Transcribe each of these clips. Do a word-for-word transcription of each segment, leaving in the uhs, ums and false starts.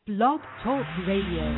Blog Talk Radio.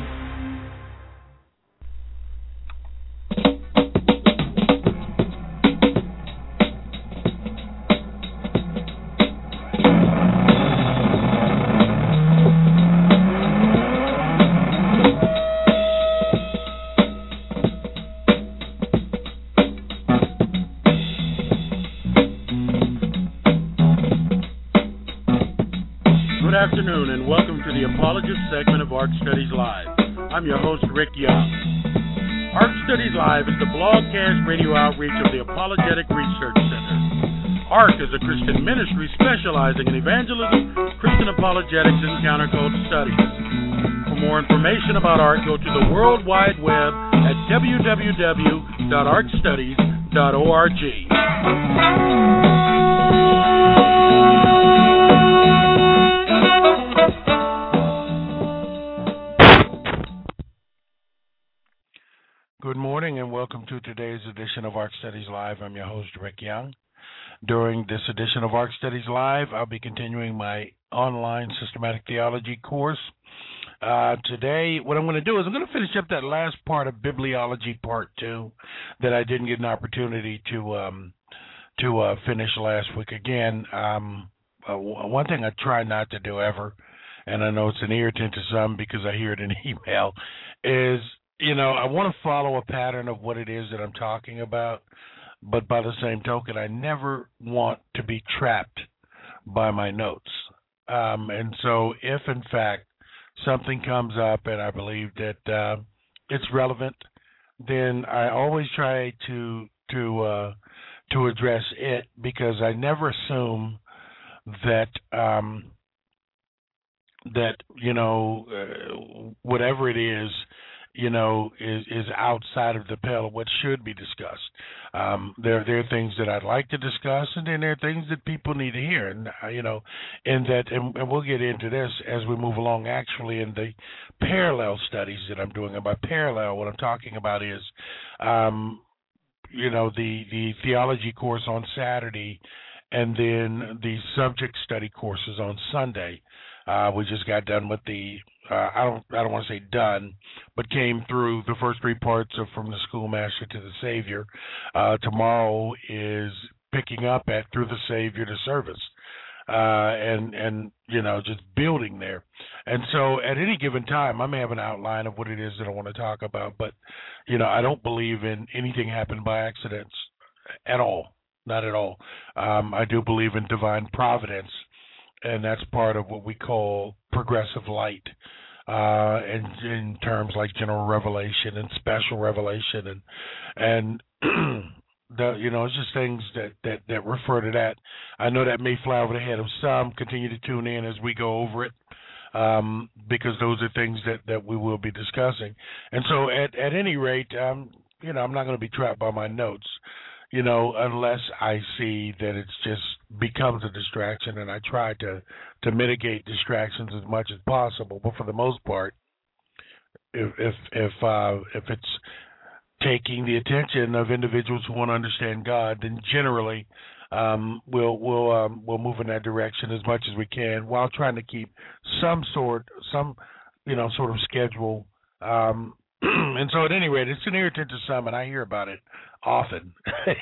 Good afternoon and welcome to the Apologist segment of ARC Studies Live. I'm your host, Rick Young. ARC Studies Live is the blogcast radio outreach of the Apologetic Research Center. ARC is a Christian ministry specializing in evangelism, Christian apologetics, and counterculture studies. For more information about ARC, go to the World Wide Web at w w w dot arc studies dot org. Good morning and welcome to today's edition of ARC Studies Live. I'm your host, Rick Young. During this edition of ARC Studies Live, I'll be continuing my online systematic theology course. Uh, today, what I'm going to do is I'm going to finish up that last part of bibliology part two that I didn't get an opportunity to um, to uh, finish last week. Again, um, uh, one thing I try not to do ever, and I know it's an irritant to some because I hear it in email, is You know, I want to follow a pattern of what it is that I'm talking about, but by the same token, I never want to be trapped by my notes. Um, and so if, in fact, something comes up and I believe that uh, it's relevant, then I always try to to uh, to address it because I never assume that um, that, you know, uh, whatever it is, you know, is, is outside of the pale of what should be discussed. Um, there, there are things that I'd like to discuss, and then there are things that people need to hear. And, uh, you know, in that, and, and we'll get into this as we move along, actually, in the parallel studies that I'm doing. And by parallel, what I'm talking about is, um, you know, the, the theology course on Saturday and then the subject study courses on Sunday. Uh, we just got done with the Uh, I don't I don't want to say done, but came through the first three parts of From the Schoolmaster to the Savior. Uh, tomorrow is picking up at Through the Savior to Service, uh, and, and, you know, just building there. And so at any given time, I may have an outline of what it is that I want to talk about, but, you know, I don't believe in anything happened by accidents at all, not at all. Um, I do believe in divine providence, and that's part of what we call progressive light, uh, and in terms like general revelation and special revelation, and and the, you know, it's just things that, that, that refer to that. I know that may fly over the head of some. Continue to tune in as we go over it, um, because those are things that, that we will be discussing. And so, at at any rate, um, you know, I'm not going to be trapped by my notes, you know, unless I see that it's just becomes a distraction, and I try to, to mitigate distractions as much as possible. But for the most part, if if if, uh, if it's taking the attention of individuals who want to understand God, then generally um, we'll we'll um, we'll move in that direction as much as we can, while trying to keep some sort some you know sort of schedule. Um, and so, at any rate, it's an irritant to some, and I hear about it often.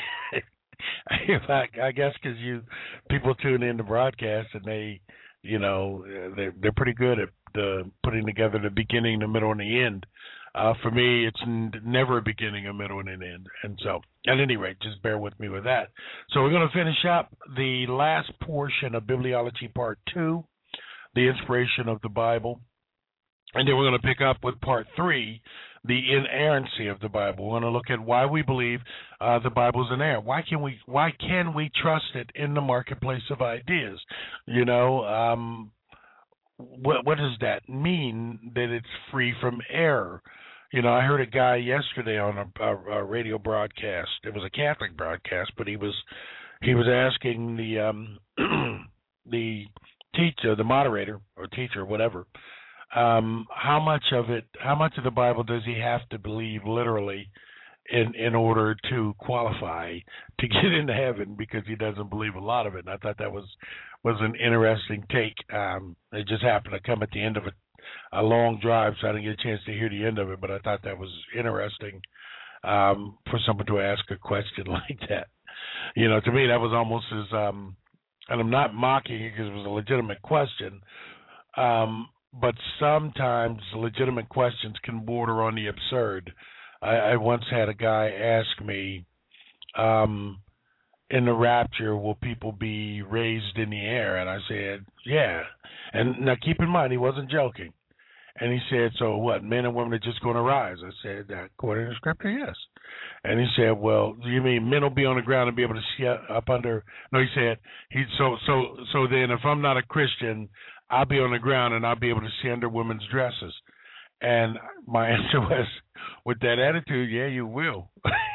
I guess because you people tune in to broadcast, and they, you know, they're, they're pretty good at the putting together the beginning, the middle, and the end. Uh, for me, it's n- never a beginning, a middle, and an end. And so, at any rate, just bear with me with that. So we're going to finish up the last portion of Bibliology Part two, the inspiration of the Bible. And then we're going to pick up with Part three, the inerrancy of the Bible. We're going to look at why we believe uh, the Bible is inerrant. Why can we why can we trust it in the marketplace of ideas? You know, um, what what does that mean, that it's free from error? You know, I heard a guy yesterday on a, a, a radio broadcast. It was a Catholic broadcast, but he was he was asking the um, the teacher, the moderator or teacher, whatever. Um, how much of it, how much of the Bible does he have to believe literally in in order to qualify to get into heaven, because he doesn't believe a lot of it? And I thought that was was an interesting take. Um, it just happened to come at the end of a a long drive, so I didn't get a chance to hear the end of it. But I thought that was interesting um, for someone to ask a question like that. You know, to me, that was almost as, um, and I'm not mocking it because it was a legitimate question, um, but sometimes legitimate questions can border on the absurd. I, I once had a guy ask me, um, in the rapture, will people be raised in the air? And I said, yeah. And now keep in mind, he wasn't joking. And he said, so what, men and women are just going to rise? I said, according to Scripture, yes. And he said, well, do you mean men will be on the ground and be able to see up under? No, he said, he so so so then if I'm not a Christian, I'll be on the ground and I'll be able to see under women's dresses. And my answer was, with that attitude, yeah, you will.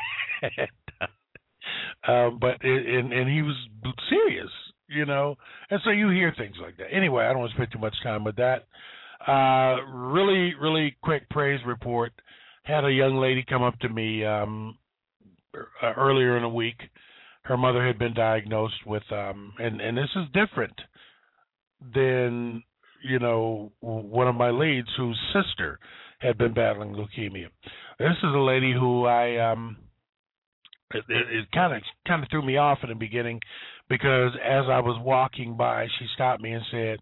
um, but it, and, and he was serious, you know. And so you hear things like that. Anyway, I don't want to spend too much time with that. Uh, really, really quick praise report. Had a young lady come up to me um, uh, earlier in the week. Her mother had been diagnosed with, um, and, and this is different than, you know, one of my leads whose sister had been battling leukemia. This is a lady who I, um, it kind of kind of threw me off in the beginning because as I was walking by, she stopped me and said,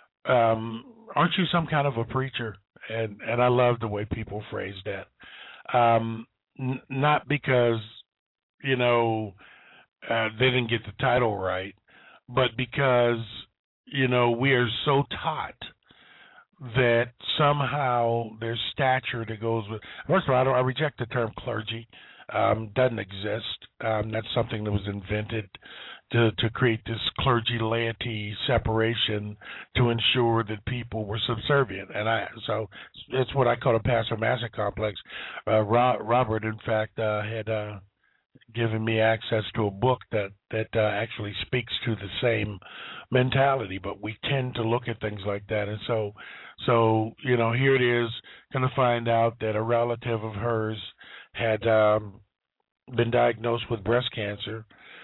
um, aren't you some kind of a preacher? And and I love the way people phrase that. Um, n- not because, you know, uh, they didn't get the title right, but because, you know, we are so taught that somehow there's stature that goes with. First of all, I, don't, I reject the term clergy. Um, doesn't exist. Um, that's something that was invented to, to create this clergy-laity separation to ensure that people were subservient. And I so it's what I call a pastor-master complex. Uh, Ro- Robert, in fact, uh, had uh, given me access to a book that, that uh, actually speaks to the same mentality, but we tend to look at things like that. And so, so you know, here it is, going to find out that a relative of hers had um, been diagnosed with breast cancer,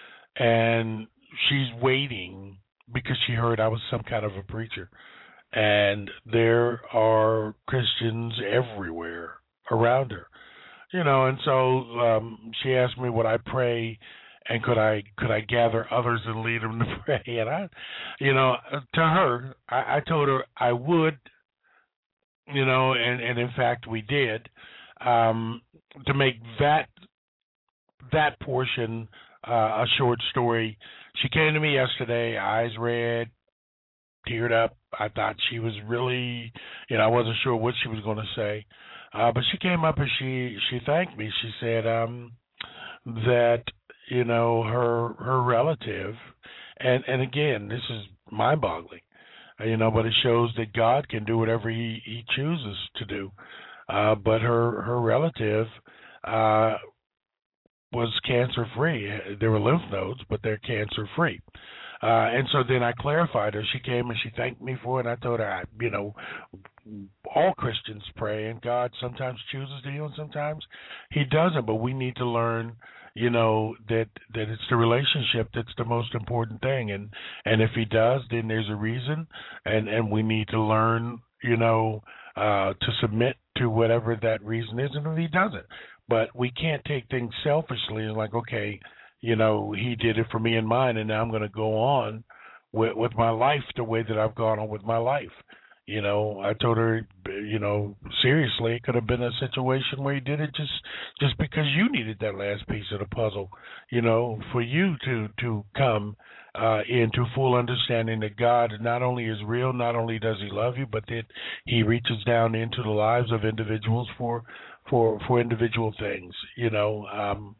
and she's waiting because she heard I was some kind of a preacher. And there are Christians everywhere around her, you know. And so um, she asked me would I pray, and could I could I gather others and lead them to pray. And I, you know, to her, I, I told her I would, you know, and, and in fact we did. Um, to make that that portion uh, a short story, she came to me yesterday, eyes red, teared up. I thought she was really, you know, I wasn't sure what she was going to say, uh, but she came up and she she thanked me. She said um, that, you know, her her relative, and and again, this is mind-boggling, you know, but it shows that God can do whatever He He chooses to do. Uh, but her her relative uh, was cancer free. There were lymph nodes, but they're cancer free. Uh, and so then I clarified her. She came and she thanked me for it. And I told her, I, you know, all Christians pray, and God sometimes chooses to heal, and sometimes He doesn't. But we need to learn, you know, that that it's the relationship that's the most important thing. And and if He does, then there's a reason, and and we need to learn, you know, uh, to submit to whatever that reason is, and if He doesn't. But we can't take things selfishly and like, okay, you know, He did it for me and mine, and now I'm going to go on with, with my life the way that I've gone on with my life. You know, I told her, you know, seriously, it could have been a situation where He did it just just because you needed that last piece of the puzzle, you know, for you to, to come uh, into full understanding that God not only is real, not only does He love you, but that He reaches down into the lives of individuals for for, for individual things, you know, um,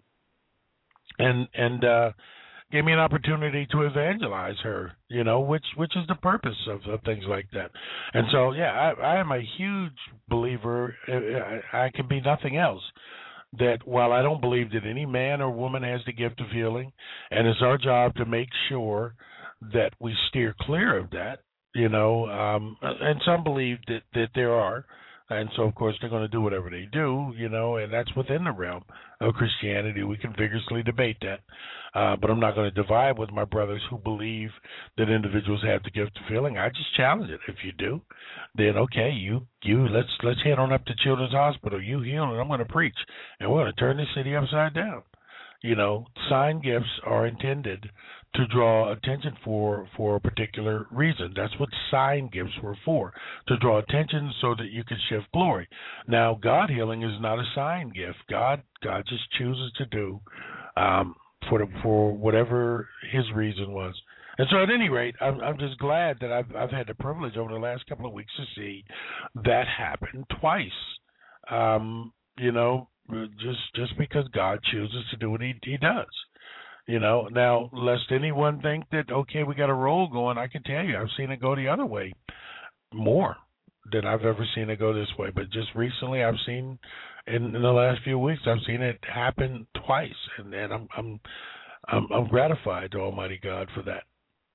and and uh, gave me an opportunity to evangelize her, you know, which which is the purpose of, of things like that. And so, yeah, I, I am a huge believer. I, I can be nothing else. That while I don't believe that any man or woman has the gift of healing, and it's our job to make sure that we steer clear of that, you know, um, and some believe that, that there are. And so, of course, they're going to do whatever they do, you know, and that's within the realm of Christianity. We can vigorously debate that. Uh, but I'm not going to divide with my brothers who believe that individuals have the gift of healing. I just challenge it. If you do, then okay, you you let's let's head on up to Children's Hospital. You heal, and I'm going to preach, and we're going to turn this city upside down. You know, sign gifts are intended to draw attention for for a particular reason. That's what sign gifts were for, to draw attention so that you can shift glory. Now, God healing is not a sign gift. God God just chooses to do um, for the, for whatever His reason was. And so, at any rate, I'm, I'm just glad that I've I've had the privilege over the last couple of weeks to see that happen twice. Um, you know, just just because God chooses to do what He He does. You know, now, lest anyone think that, okay, we got a roll going, I can tell you, I've seen it go the other way more than I've ever seen it go this way. But just recently, I've seen, in, in the last few weeks, I've seen it happen twice. And, and I'm, I'm, I'm, I'm gratified to Almighty God for that.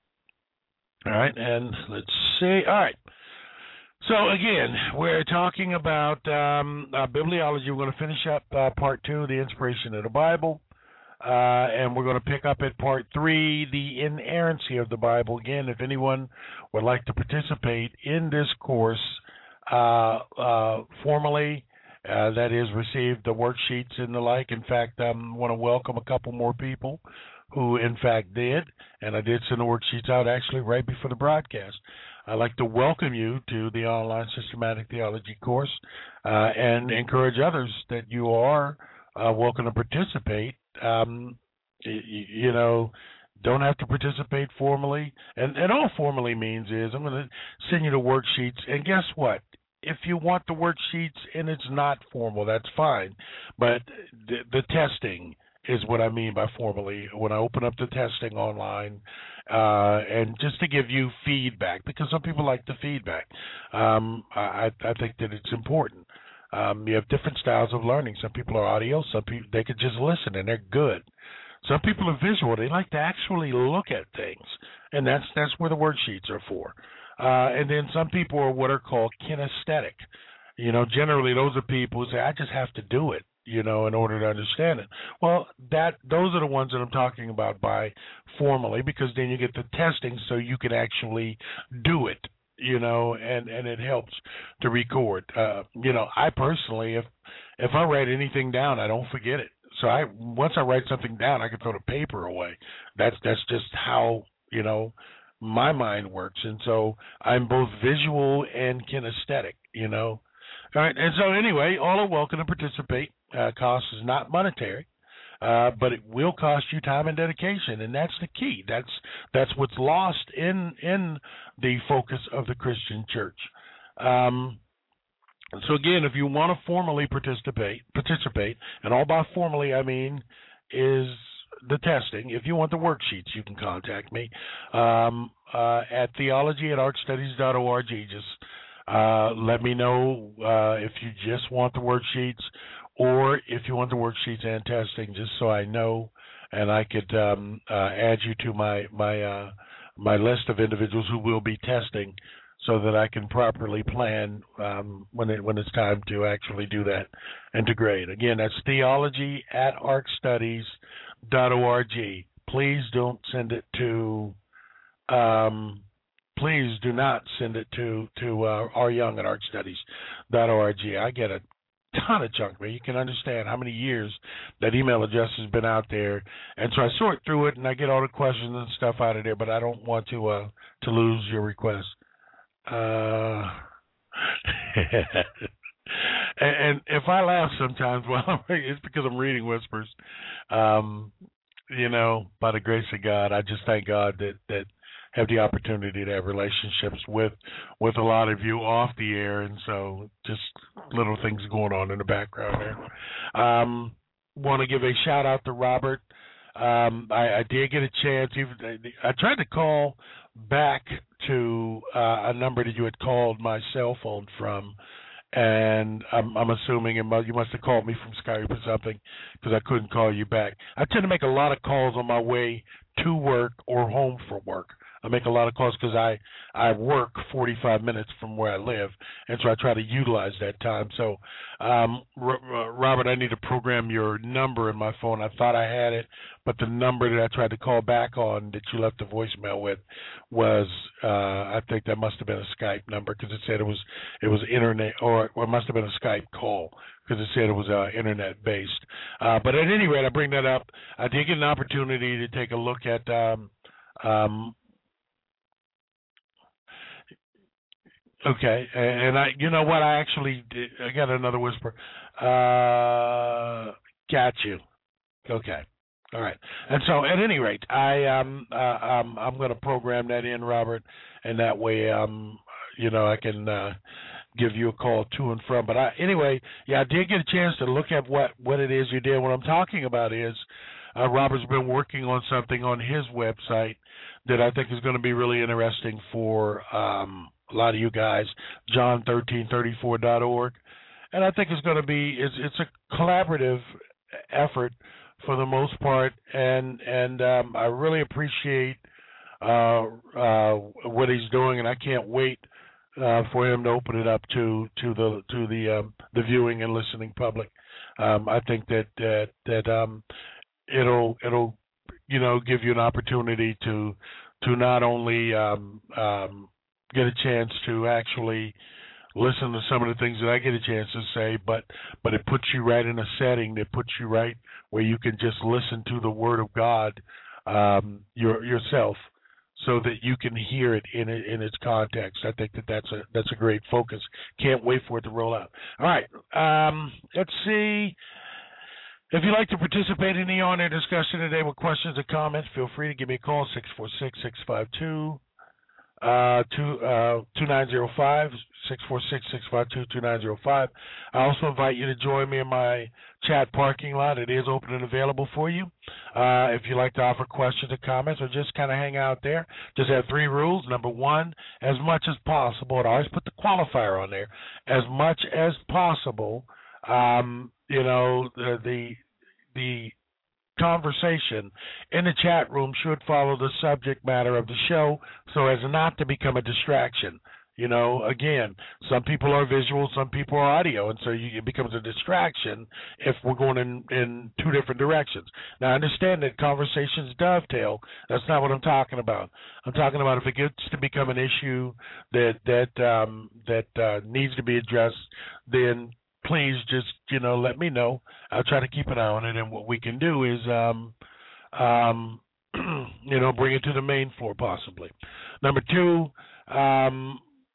All right, and let's see. All right. So, again, we're talking about um, uh, bibliology. We're going to finish up uh, part two, the inspiration of the Bible. Uh, and we're going to pick up at part three, the inerrancy of the Bible. Again, if anyone would like to participate in this course uh, uh, formally, uh, that is, receive the worksheets and the like. In fact, I um, want to welcome a couple more people who, in fact, did. And I did send the worksheets out actually right before the broadcast. I'd like to welcome you to the online systematic theology course uh, and encourage others that you are uh, welcome to participate. Um, you, you know, don't have to participate formally. And, and all formally means is I'm going to send you the worksheets. And guess what? If you want the worksheets and it's not formal, that's fine. But the, the testing is what I mean by formally. When I open up the testing online, uh, and just to give you feedback, because some people like the feedback, um, I, I think that it's important. Um, you have different styles of learning. Some people are audio. Some people, they could just listen, and they're good. Some people are visual. They like to actually look at things, and that's that's where the worksheets are for. Uh, and then some people are what are called kinesthetic. You know, generally those are people who say, I just have to do it, you know, in order to understand it. Well, that those are the ones that I'm talking about by formally, because then you get the testing so you can actually do it. You know, and, and it helps to record. Uh, you know, I personally, if if I write anything down, I don't forget it. So I once I write something down, I can throw the paper away. That's that's just how, you know, my mind works. And so I'm both visual and kinesthetic, you know. All right, and so anyway, all are welcome to participate. Uh, cost is not monetary. Uh, but it will cost you time and dedication, and that's the key. That's that's what's lost in in the focus of the Christian church. Um, so again, if you want to formally participate, participate, and all by formally I mean is the testing. If you want the worksheets, you can contact me um, uh, at theology at archstudies dot org. Just uh, let me know uh, if you just want the worksheets, or if you want the worksheets and testing, just so I know, and I could um, uh, add you to my my uh, my list of individuals who will be testing, so that I can properly plan um, when it when it's time to actually do that and to grade. Again, that's theology at archstudies dot org. Please don't send it to. Um, please do not send it to to uh, ryoung at archstudies dot org. I get a ton of junk, man. You can understand how many years that email address has been out there, and so I sort through it and I get all the questions and stuff out of there. But I don't want to uh, to lose your request. Uh, and, and if I laugh sometimes, well, it's because I'm reading whispers. Um, you know, by the grace of God, I just thank God that that. have the opportunity to have relationships with with a lot of you off the air, and so just little things going on in the background there. Um, want to give a shout out to Robert. Um, I, I did get a chance. Even, I tried to call back to uh, a number that you had called my cell phone from, and I'm, I'm assuming it must, you must have called me from Skype or something, because I couldn't call you back. I tend to make a lot of calls on my way to work or home from work. I make a lot of calls because I I work forty-five minutes from where I live, and so I try to utilize that time. So, um, R- Robert, I need to program your number in my phone. I thought I had it, but the number that I tried to call back on that you left a voicemail with was uh, I think that must have been a Skype number because it said it was it was internet, or, or it must have been a Skype call because it said it was uh, internet based. Uh, but at any rate, I bring that up. I did get an opportunity to take a look at. Um, um, Okay, and I, you know what? I actually, did, I got another whisper. Uh, got you. Okay, all right. And so, at any rate, I um, uh, um, I'm going to program that in, Robert, and that way, um, you know, I can uh, give you a call to and from. But I, anyway, yeah, I did get a chance to look at what what it is you did. What I'm talking about is, uh, Robert's been working on something on his website that I think is going to be really interesting for. Um, a lot of you guys, john thirteen thirty-four dot org. And I think it's going to be, it's, it's a collaborative effort for the most part, and and um, I really appreciate uh, uh, what he's doing, and I can't wait uh, for him to open it up to to the to the um, the viewing and listening public. Um, I think that that that um, it'll it'll you know give you an opportunity to to not only um, um, get a chance to actually listen to some of the things that I get a chance to say, but but it puts you right in a setting that puts you right where you can just listen to the Word of God um, your, yourself, so that you can hear it in in its context. I think that that's a that's a great focus. Can't wait for it to roll out. All right, um, let's see. If you'd like to participate in the on-air discussion today with questions or comments, feel free to give me a call, six four six, six five two, two nine zero five, six four six, six five two, two nine zero five. I also invite you to join me in my chat parking lot. It is open and available for you. Uh, if you'd like to offer questions or comments or just kind of hang out there, just have three rules. Number one, as much as possible, and I always put the qualifier on there, as much as possible, um, you know, the, the, the conversation in the chat room should follow the subject matter of the show so as not to become a distraction. You know, again, some people are visual, some people are audio, and so you, it becomes a distraction if we're going in, in two different directions. Now, I understand that conversations dovetail. That's not what I'm talking about. I'm talking about if it gets to become an issue that that um, that uh, needs to be addressed, then please just, you know, let me know. I'll try to keep an eye on it, and what we can do is, um, um, you know, bring it to the main floor possibly. Number two, um,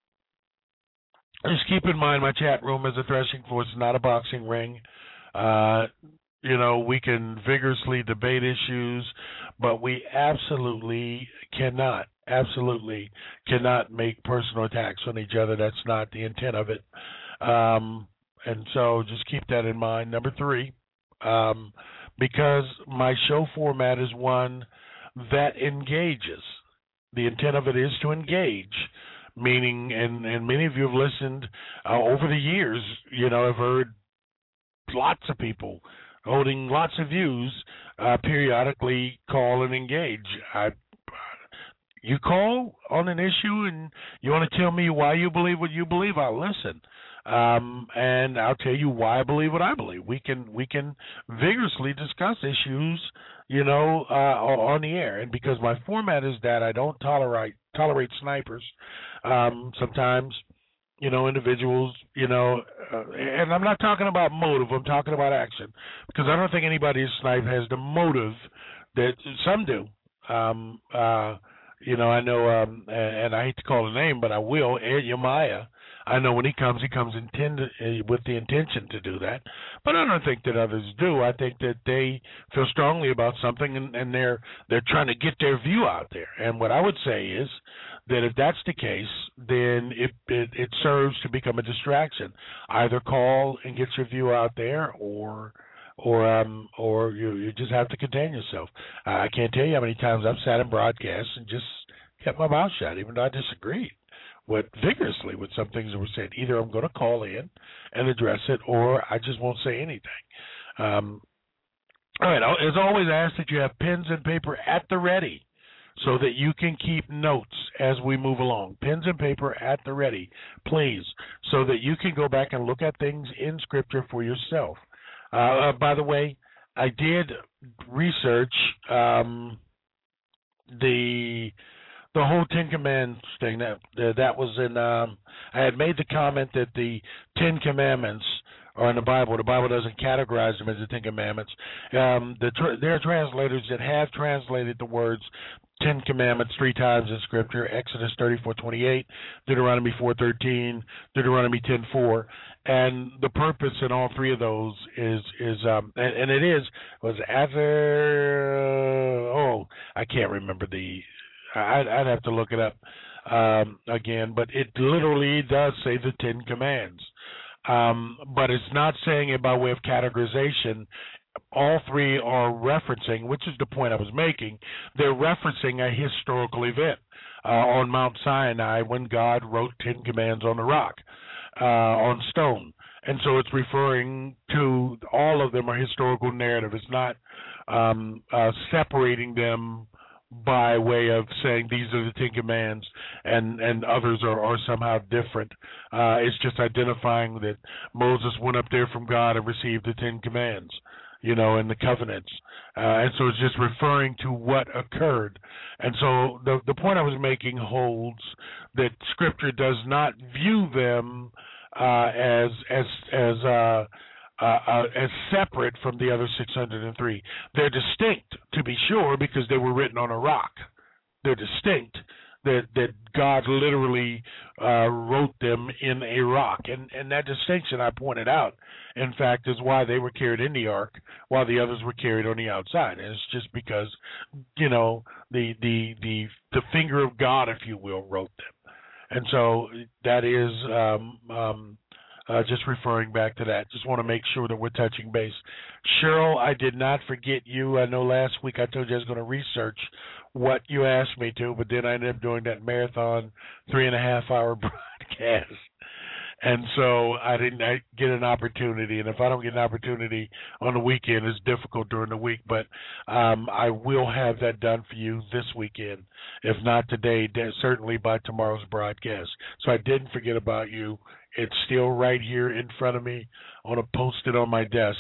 just keep in mind my chat room is a threshing floor. It's not a boxing ring. Uh, you know, we can vigorously debate issues, but we absolutely cannot, absolutely cannot make personal attacks on each other. That's not the intent of it. Um, and so just keep that in mind. Number three, um, because my show format is one that engages. The intent of it is to engage. Meaning, and, and many of you have listened uh, over the years, you know, I've heard lots of people holding lots of views uh, periodically call and engage. I, you call on an issue and you want to tell me why you believe what you believe, I'll listen. Um, and I'll tell you why I believe what I believe. We can we can vigorously discuss issues, you know, uh, on the air. And because my format is that, I don't tolerate tolerate snipers. Um, sometimes, you know, individuals, you know, uh, and I'm not talking about motive. I'm talking about action, because I don't think anybody who snipe has the motive that some do. Um, uh, you know, I know, um, and, and I hate to call the name, but I will. Ed Yamaya. I know when he comes, he comes intend, uh, with the intention to do that. But I don't think that others do. I think that they feel strongly about something, and, and they're they're trying to get their view out there. And what I would say is that if that's the case, then it, it, it serves to become a distraction. Either call and get your view out there, or or um or you you just have to contain yourself. Uh, I can't tell you how many times I've sat in broadcasts and just kept my mouth shut, even though I disagreed with vigorously with some things that were said. Either I'm going to call in and address it, or I just won't say anything. Um, all right. As always, I ask that you have pens and paper at the ready, so that you can keep notes as we move along. Pens and paper at the ready, please, so that you can go back and look at things in Scripture for yourself. Uh, uh, by the way, I did research um, the the whole Ten Commandments thing. That that was in. Um, I had made the comment that the Ten Commandments are in the Bible. The Bible doesn't categorize them as the Ten Commandments. Um, the tr- there are translators that have translated the words Ten Commandments three times in Scripture: Exodus thirty-four twenty-eight, Deuteronomy four thirteen, Deuteronomy ten four, and the purpose in all three of those is is um and, and it is was after oh I can't remember the I'd, I'd have to look it up um, again, but it literally does say the Ten Commands. Um, but it's not saying it by way of categorization. All three are referencing, which is the point I was making, they're referencing a historical event uh, on Mount Sinai when God wrote Ten Commands on the rock, uh, on stone. And so it's referring to, all of them are historical narrative. It's not um, uh, separating them by way of saying these are the Ten Commands and, and others are, are somehow different. Uh, it's just identifying that Moses went up there from God and received the Ten Commands, you know, and the covenants. Uh, and so it's just referring to what occurred. And so the the point I was making holds that Scripture does not view them uh, as as as uh, Uh, uh, as separate from the other six hundred three. They're distinct, to be sure, because they were written on a rock. They're distinct, that that God literally uh, wrote them in a rock. And, and that distinction I pointed out, in fact, is why they were carried in the ark while the others were carried on the outside. And it's just because, you know, the, the, the, the finger of God, if you will, wrote them. And so that is... Um, um, Uh, just referring back to that. Just want to make sure that we're touching base. Cheryl, I did not forget you. I know last week I told you I was going to research what you asked me to, but then I ended up doing that marathon three and a half hour broadcast. And so I didn't I get an opportunity. And if I don't get an opportunity on the weekend, it's difficult during the week. But um, I will have that done for you this weekend. If not today, certainly by tomorrow's broadcast. So I didn't forget about you. It's still right here in front of me. I want to post it on my desk.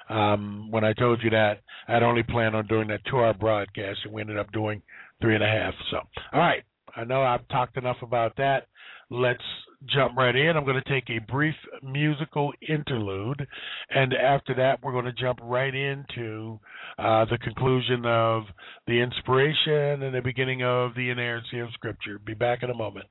Um, when I told you that, I'd only planned on doing that two-hour broadcast, and we ended up doing three and a half. So, all right. I know I've talked enough about that. Let's jump right in. I'm going to take a brief musical interlude, and after that, we're going to jump right into uh, the conclusion of the inspiration and the beginning of the inerrancy of Scripture. Be back in a moment.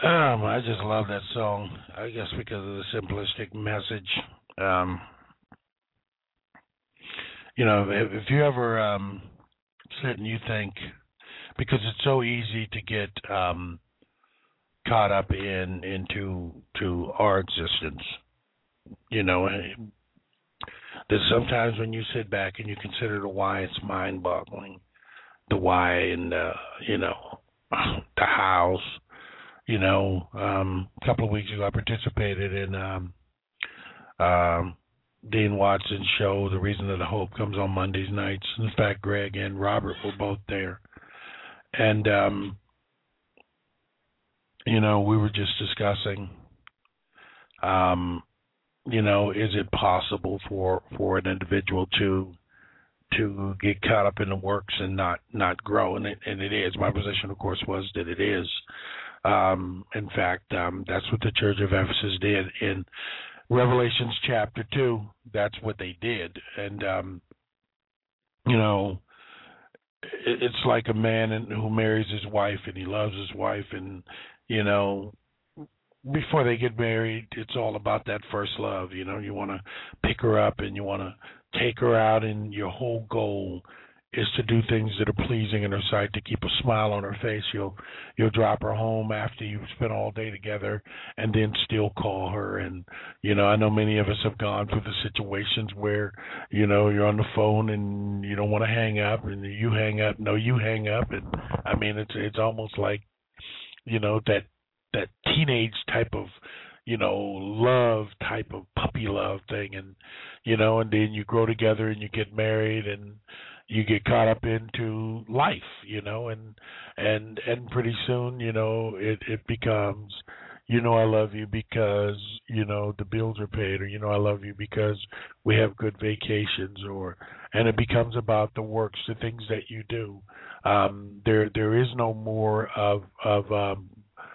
Um, I just love that song. I guess because of the simplistic message. Um, you know, if, if you ever um, sit and you think, because it's so easy to get um, caught up in into to our existence. You know, there's sometimes when you sit back and you consider the why, it's mind-boggling. The why and uh, you know the hows. You know, um, a couple of weeks ago, I participated in um, um, Dean Watson's show. The Reason That the Hope comes on Mondays nights. In fact, Greg and Robert were both there, and um, you know, we were just discussing. Um, you know, is it possible for, for an individual to to get caught up in the works and not, not grow? And it, and it is. My position, of course, was that it is. Um, in fact, um, that's what the Church of Ephesus did in Revelations chapter two. That's what they did. And, um, you know, it, it's like a man in, who marries his wife and he loves his wife. And, you know, before they get married, it's all about that first love. You know, you want to pick her up and you want to take her out, and your whole goal is to do things that are pleasing in her sight, to keep a smile on her face. You'll you'll drop her home after you've spent all day together and then still call her. And, you know, I know many of us have gone through the situations where, you know, you're on the phone and you don't want to hang up, and you hang up, no, you hang up. And, I mean, it's it's almost like, you know, that that teenage type of, you know, love type of puppy love thing. And, you know, and then you grow together and you get married and you get caught up into life, you know, and and and pretty soon, you know, it, it becomes, you know, I love you because, you know, the bills are paid, or, you know, I love you because we have good vacations, or, and it becomes about the works, the things that you do. Um, there there is no more of of um,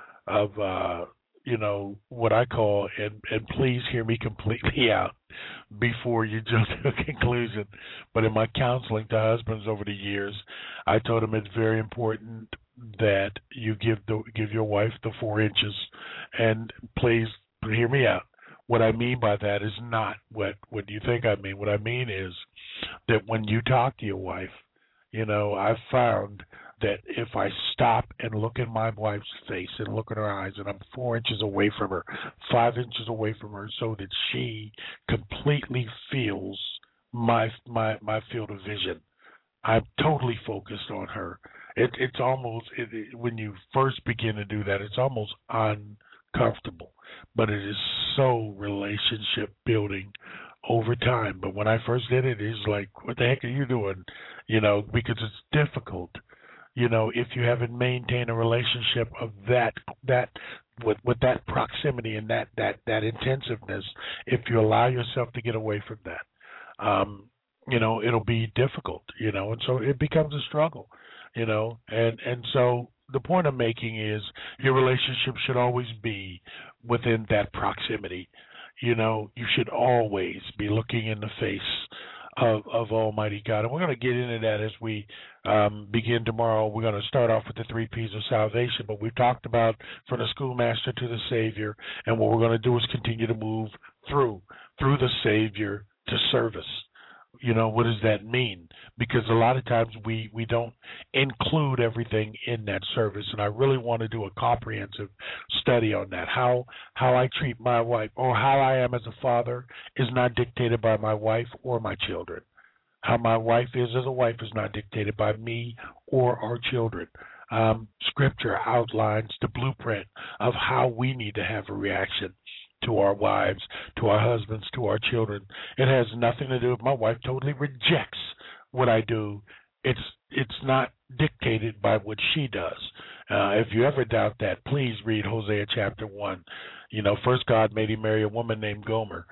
of uh, you know, what I call, and and please hear me completely out before you jump to a conclusion. But in my counseling to husbands over the years, I told them it's very important that you give the give your wife the four inches. And please hear me out. What I mean by that is not what what you think I mean. What I mean is that when you talk to your wife, you know, I've found that if I stop and look in my wife's face and look in her eyes, and I'm four inches away from her, five inches away from her, so that she completely feels my my my field of vision, I'm totally focused on her. It, it's almost, it, it, when you first begin to do that, it's almost uncomfortable, but it is so relationship building over time. But when I first did it, it's like, what the heck are you doing? You know, because it's difficult. You know, if you haven't maintained a relationship of that that with with that proximity and that that that intensiveness, if you allow yourself to get away from that, um, you know, it'll be difficult. You know, and so it becomes a struggle. You know, and and so the point I'm making is your relationship should always be within that proximity. You know, you should always be looking in the face of, of Almighty God. And we're going to get into that as we um, begin tomorrow. We're going to start off with the three P's of salvation, but we've talked about from the schoolmaster to the Savior, and what we're going to do is continue to move through, through the Savior to service. You know, what does that mean? Because a lot of times we, we don't include everything in that service, and I really want to do a comprehensive study on that. How how I treat my wife, or how I am as a father, is not dictated by my wife or my children. How my wife is as a wife is not dictated by me or our children. Um, scripture outlines the blueprint of how we need to have a reaction to our wives, to our husbands, to our children. It has nothing to do with my wife totally rejects what I do. It's it's not dictated by what she does. Uh, if you ever doubt that, please read Hosea chapter one. You know, first God made him marry a woman named Gomer.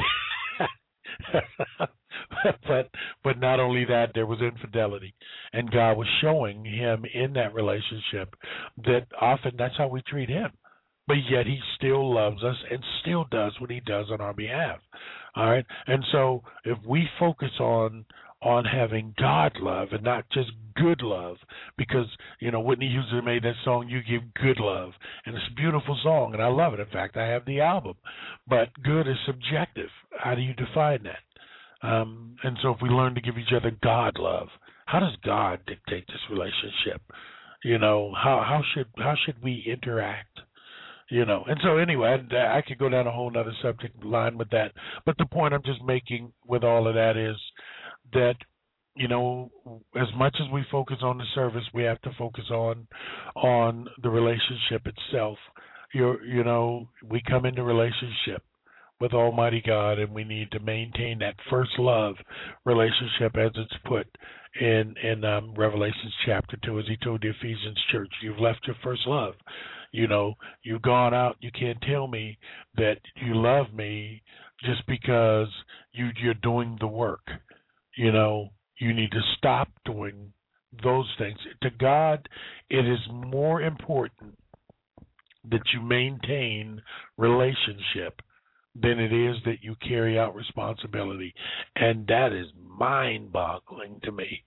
but but not only that, there was infidelity, and God was showing him in that relationship that often that's how we treat him. But yet he still loves us and still does what he does on our behalf. All right? And so if we focus on on having God love and not just good love, because, you know, Whitney Houston made that song, You Give Good Love, and it's a beautiful song, and I love it. In fact, I have the album. But good is subjective. How do you define that? Um, and so if we learn to give each other God love, how does God dictate this relationship? You know, how how should how should we interact? You know, and so anyway, I, I could go down a whole other subject line with that. But the point I'm just making with all of that is that, you know, as much as we focus on the service, we have to focus on on the relationship itself. You're, you know, we come into relationship with Almighty God, and we need to maintain that first love relationship, as it's put in in um, Revelations chapter two, as He told the Ephesians church. You've left your first love. You know, you've gone out. You can't tell me that you love me just because you, you're doing the work. You know, you need to stop doing those things. To God, it is more important that you maintain relationship than it is that you carry out responsibility. And that is mind-boggling to me.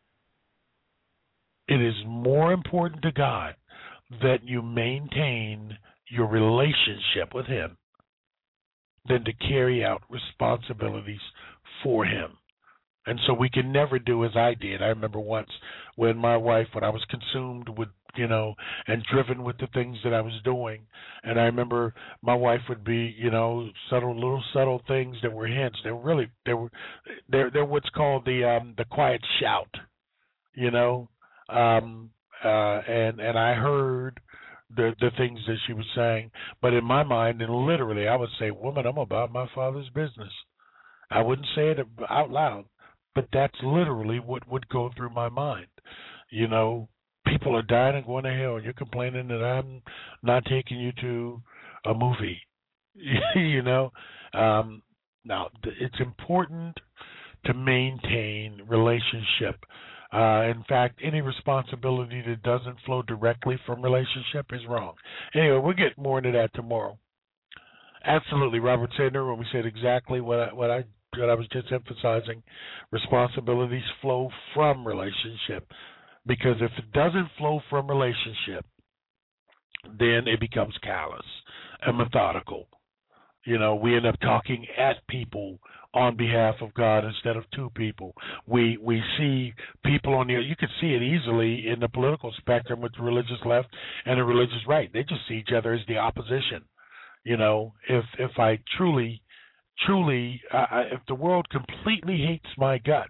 It is more important to God that you maintain your relationship with Him than to carry out responsibilities for Him. And so we can never do as I did. I remember once when my wife, when I was consumed with, you know, and driven with the things that I was doing, and I remember my wife would be, you know, subtle, little subtle things that were hints. They were really, they were, they're, they're what's called the um, the quiet shout, you know, um, uh, and and I heard the the things that she was saying, but in my mind, and literally, I would say, "Woman, I'm about my Father's business." I wouldn't say it out loud, but that's literally what would go through my mind. You know, people are dying and going to hell, and you're complaining that I'm not taking you to a movie. You know, um, now it's important to maintain relationship. Uh, in fact, any responsibility that doesn't flow directly from relationship is wrong. Anyway, we'll get more into that tomorrow. Absolutely, Robert Sanders, when we said exactly what I, what I what I was just emphasizing, responsibilities flow from relationship. Because if it doesn't flow from relationship, then it becomes callous and methodical. You know, we end up talking at people on behalf of God instead of to people. We we see people on the, you can see it easily in the political spectrum with the religious left and the religious right. They just see each other as the opposition. You know, if if I truly, truly, uh, if the world completely hates my guts,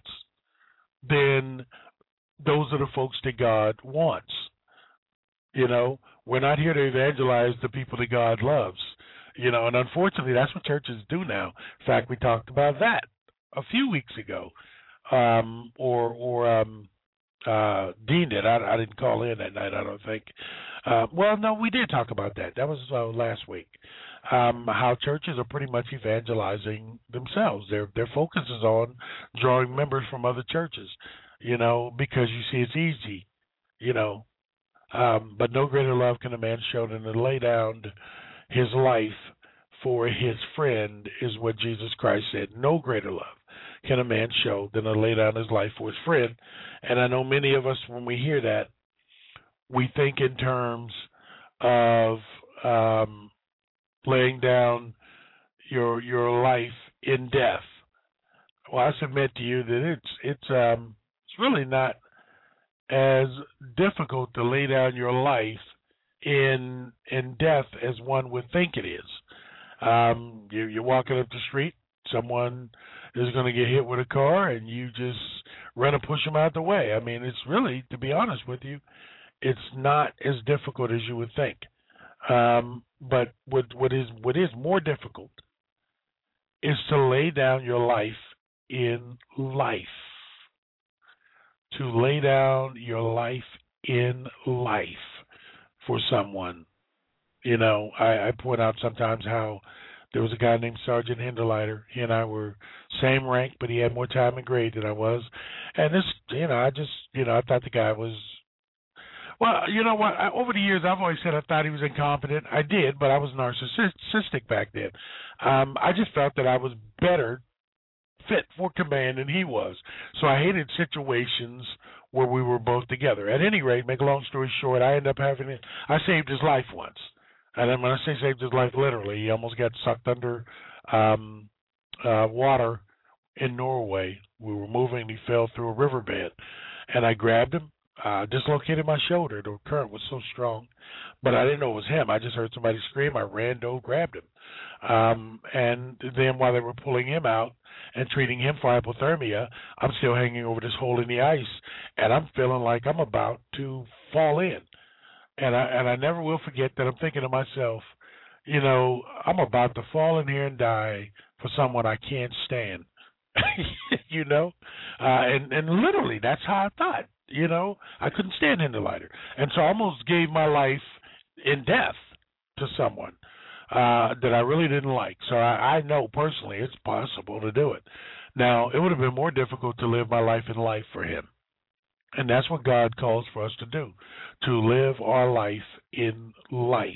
then those are the folks that God wants. You know, we're not here to evangelize the people that God loves. You know, and unfortunately, that's what churches do now. In fact, we talked about that a few weeks ago, um, or or um, uh, Dean did. I, I didn't call in that night, I don't think. Uh, well, no, we did talk about that. That was uh, last week. Um, how churches are pretty much evangelizing themselves. Their their focus is on drawing members from other churches. You know, because you see, it's easy. You know, um, but no greater love can a man show than to lay down his life for his friend, is what Jesus Christ said. No greater love can a man show than to lay down his life for his friend. And I know many of us, when we hear that, we think in terms of um, laying down your your life in death. Well, I submit to you that it's it's um, it's really not as difficult to lay down your life in in death as one would think it is. Um, you, you're walking up the street, someone is going to get hit with a car, and you just run and push them out the way. I mean, it's really, to be honest with you, it's not as difficult as you would think. Um, but what what is what is more difficult is to lay down your life in life. To lay down your life in life for someone. You know, I, I point out sometimes how there was a guy named Sergeant Hinderleiter. He and I were same rank, but he had more time and grade than I was. And this, you know, I just, you know, I thought the guy was, well, you know what, I, over the years I've always said I thought he was incompetent. I did, but I was narcissistic back then. Um, I just felt that I was better fit for command than he was. So I hated situations where we were both together. At any rate, make a long story short, I ended up having it. I saved his life once. And then when I say saved his life, literally, he almost got sucked under um, uh, water in Norway. We were moving, he fell through a riverbed. And I grabbed him, uh, dislocated my shoulder. The current was so strong. But I didn't know it was him. I just heard somebody scream. I ran, dove, grabbed him. Um, and then while they were pulling him out and treating him for hypothermia, I'm still hanging over this hole in the ice, and I'm feeling like I'm about to fall in. And I and I never will forget that I'm thinking to myself, you know, I'm about to fall in here and die for someone I can't stand. you know, uh, and and literally that's how I thought. You know, I couldn't stand Hinterlighter, and so I almost gave my life in death to someone uh, that I really didn't like. So I, I know personally it's possible to do it. Now, it would have been more difficult to live my life in life for him. And that's what God calls for us to do, to live our life in life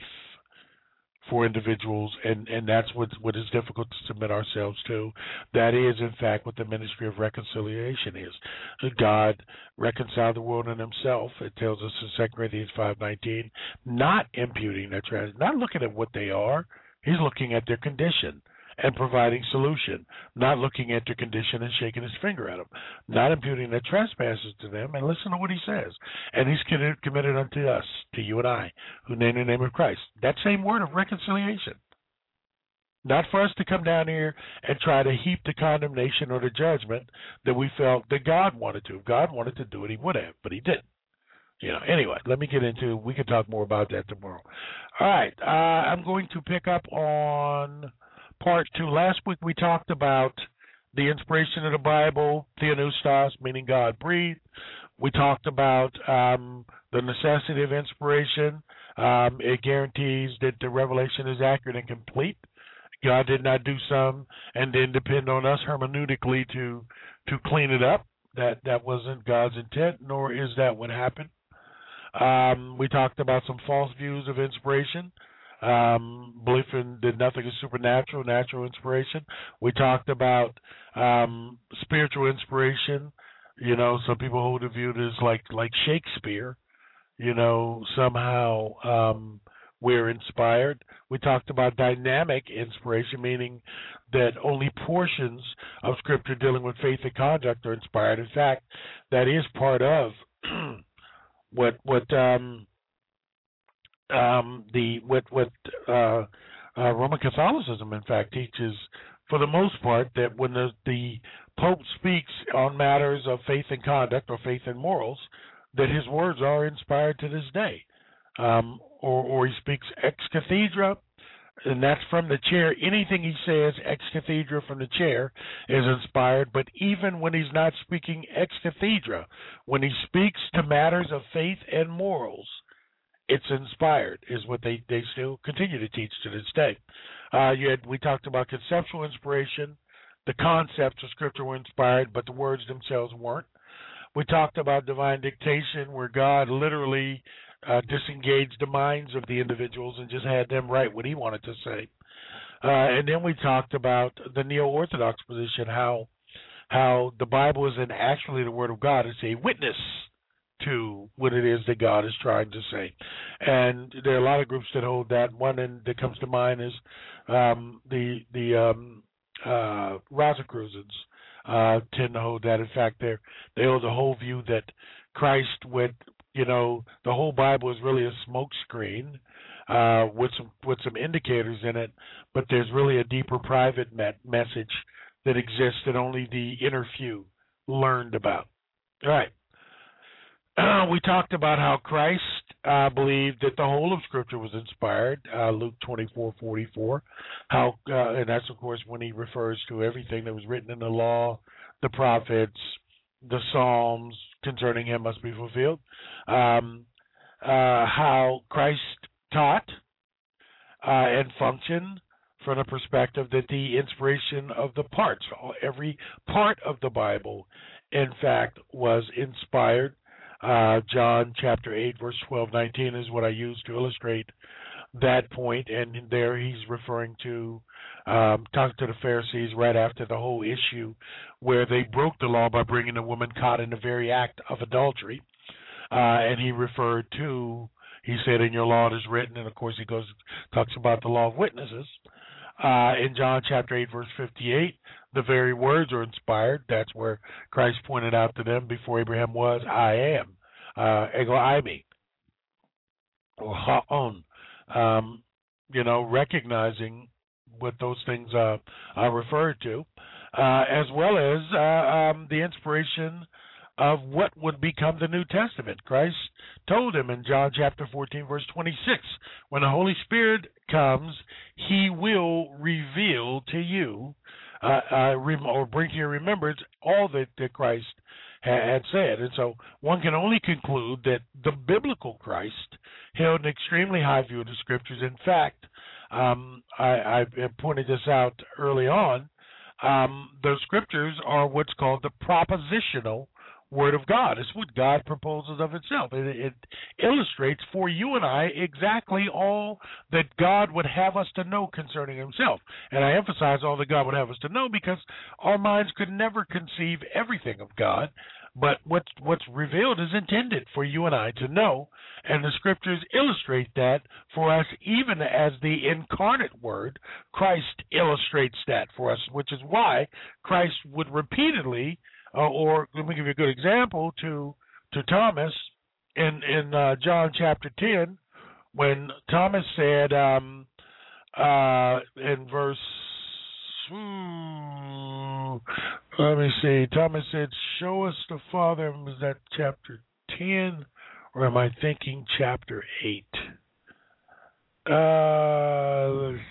for individuals, and, and that's what, what is difficult to submit ourselves to. That is, in fact, what the ministry of reconciliation is. God reconciled the world in himself. It tells us in Second Corinthians five nineteen, not imputing their tragedy, not looking at what they are. He's looking at their condition and providing solution, not looking at their condition and shaking his finger at them, not imputing their trespasses to them. And listen to what he says. And he's committed, committed unto us, to you and I, who name the name of Christ. That same word of reconciliation. Not for us to come down here and try to heap the condemnation or the judgment that we felt that God wanted to. If God wanted to do it, he would have, but he didn't. You know, anyway, let me get into, we can talk more about that tomorrow. All right, uh, I'm going to pick up on part two. Last week we talked about the inspiration of the Bible, theopneustos, meaning God breathed. We talked about um, the necessity of inspiration. Um, it guarantees that the revelation is accurate and complete. God did not do some and then depend on us hermeneutically to to clean it up. That that wasn't God's intent, nor is that what happened. Um, we talked about some false views of inspiration. Um, belief in that nothing is supernatural, natural inspiration. We talked about um, spiritual inspiration. You know, some people hold the view that it's like like Shakespeare. You know, somehow um, we're inspired. We talked about dynamic inspiration, meaning that only portions of Scripture dealing with faith and conduct are inspired. In fact, that is part of what what. Um, Um, the what what uh, uh, Roman Catholicism, in fact, teaches for the most part that when the, the Pope speaks on matters of faith and conduct or faith and morals, that his words are inspired to this day. Um, or, or he speaks ex cathedra, and that's from the chair. Anything he says ex cathedra from the chair is inspired, but even when he's not speaking ex cathedra, when he speaks to matters of faith and morals, it's inspired, is what they, they still continue to teach to this day. Uh, you had, we talked about conceptual inspiration. The concepts of Scripture were inspired, but the words themselves weren't. We talked about divine dictation, where God literally uh, disengaged the minds of the individuals and just had them write what he wanted to say. Uh, and then we talked about the neo-Orthodox position, how how the Bible isn't actually the Word of God. It's a witness to what it is that God is trying to say. And there are a lot of groups that hold that. One that comes to mind is um, the the um, uh, Rosicrucians uh, tend to hold that. In fact, they they hold the whole view that Christ went, you know, the whole Bible is really a smoke screen uh, with some with some indicators in it, but there's really a deeper private met- message that exists that only the inner few learned about. All right. Uh, we talked about how Christ uh, believed that the whole of Scripture was inspired, uh, Luke twenty-four forty-four. How, uh, and that's, of course, when he refers to everything that was written in the law, the prophets, the Psalms concerning him must be fulfilled. Um, uh, how Christ taught uh, and functioned from the perspective that the inspiration of the parts, every part of the Bible, in fact, was inspired. Uh, John chapter eight, verse twelve, nineteen is what I use to illustrate that point, and there he's referring to um, talking to the Pharisees right after the whole issue where they broke the law by bringing a woman caught in the very act of adultery, uh, and he referred to, he said, in your law it is written, and of course he goes talks about the law of witnesses. Uh, in John chapter eight, verse fifty-eight, the very words are inspired. That's where Christ pointed out to them before Abraham was, I am, uh, ego eimi, or ha'on, um, you know, recognizing what those things uh, are referred to, uh, as well as uh, um, the inspiration of what would become the New Testament. Christ told him in John chapter fourteen, verse twenty-six, when the Holy Spirit comes, he will reveal to you, uh, uh, or bring to your remembrance all that, that Christ had said. And so one can only conclude that the biblical Christ held an extremely high view of the Scriptures. In fact, um, I, I pointed this out early on, um, the Scriptures are what's called the propositional Word of God. It's what God proposes of itself. It, it illustrates for you and I exactly all that God would have us to know concerning himself. And I emphasize all that God would have us to know because our minds could never conceive everything of God, but what's, what's revealed is intended for you and I to know, and the Scriptures illustrate that for us, even as the incarnate Word, Christ illustrates that for us, which is why Christ would repeatedly Uh, or let me give you a good example to to Thomas in in uh, John chapter ten, when Thomas said um, uh, in verse, hmm, let me see, Thomas said, "Show us the Father." Was that chapter ten, or am I thinking chapter eight? Uh, let's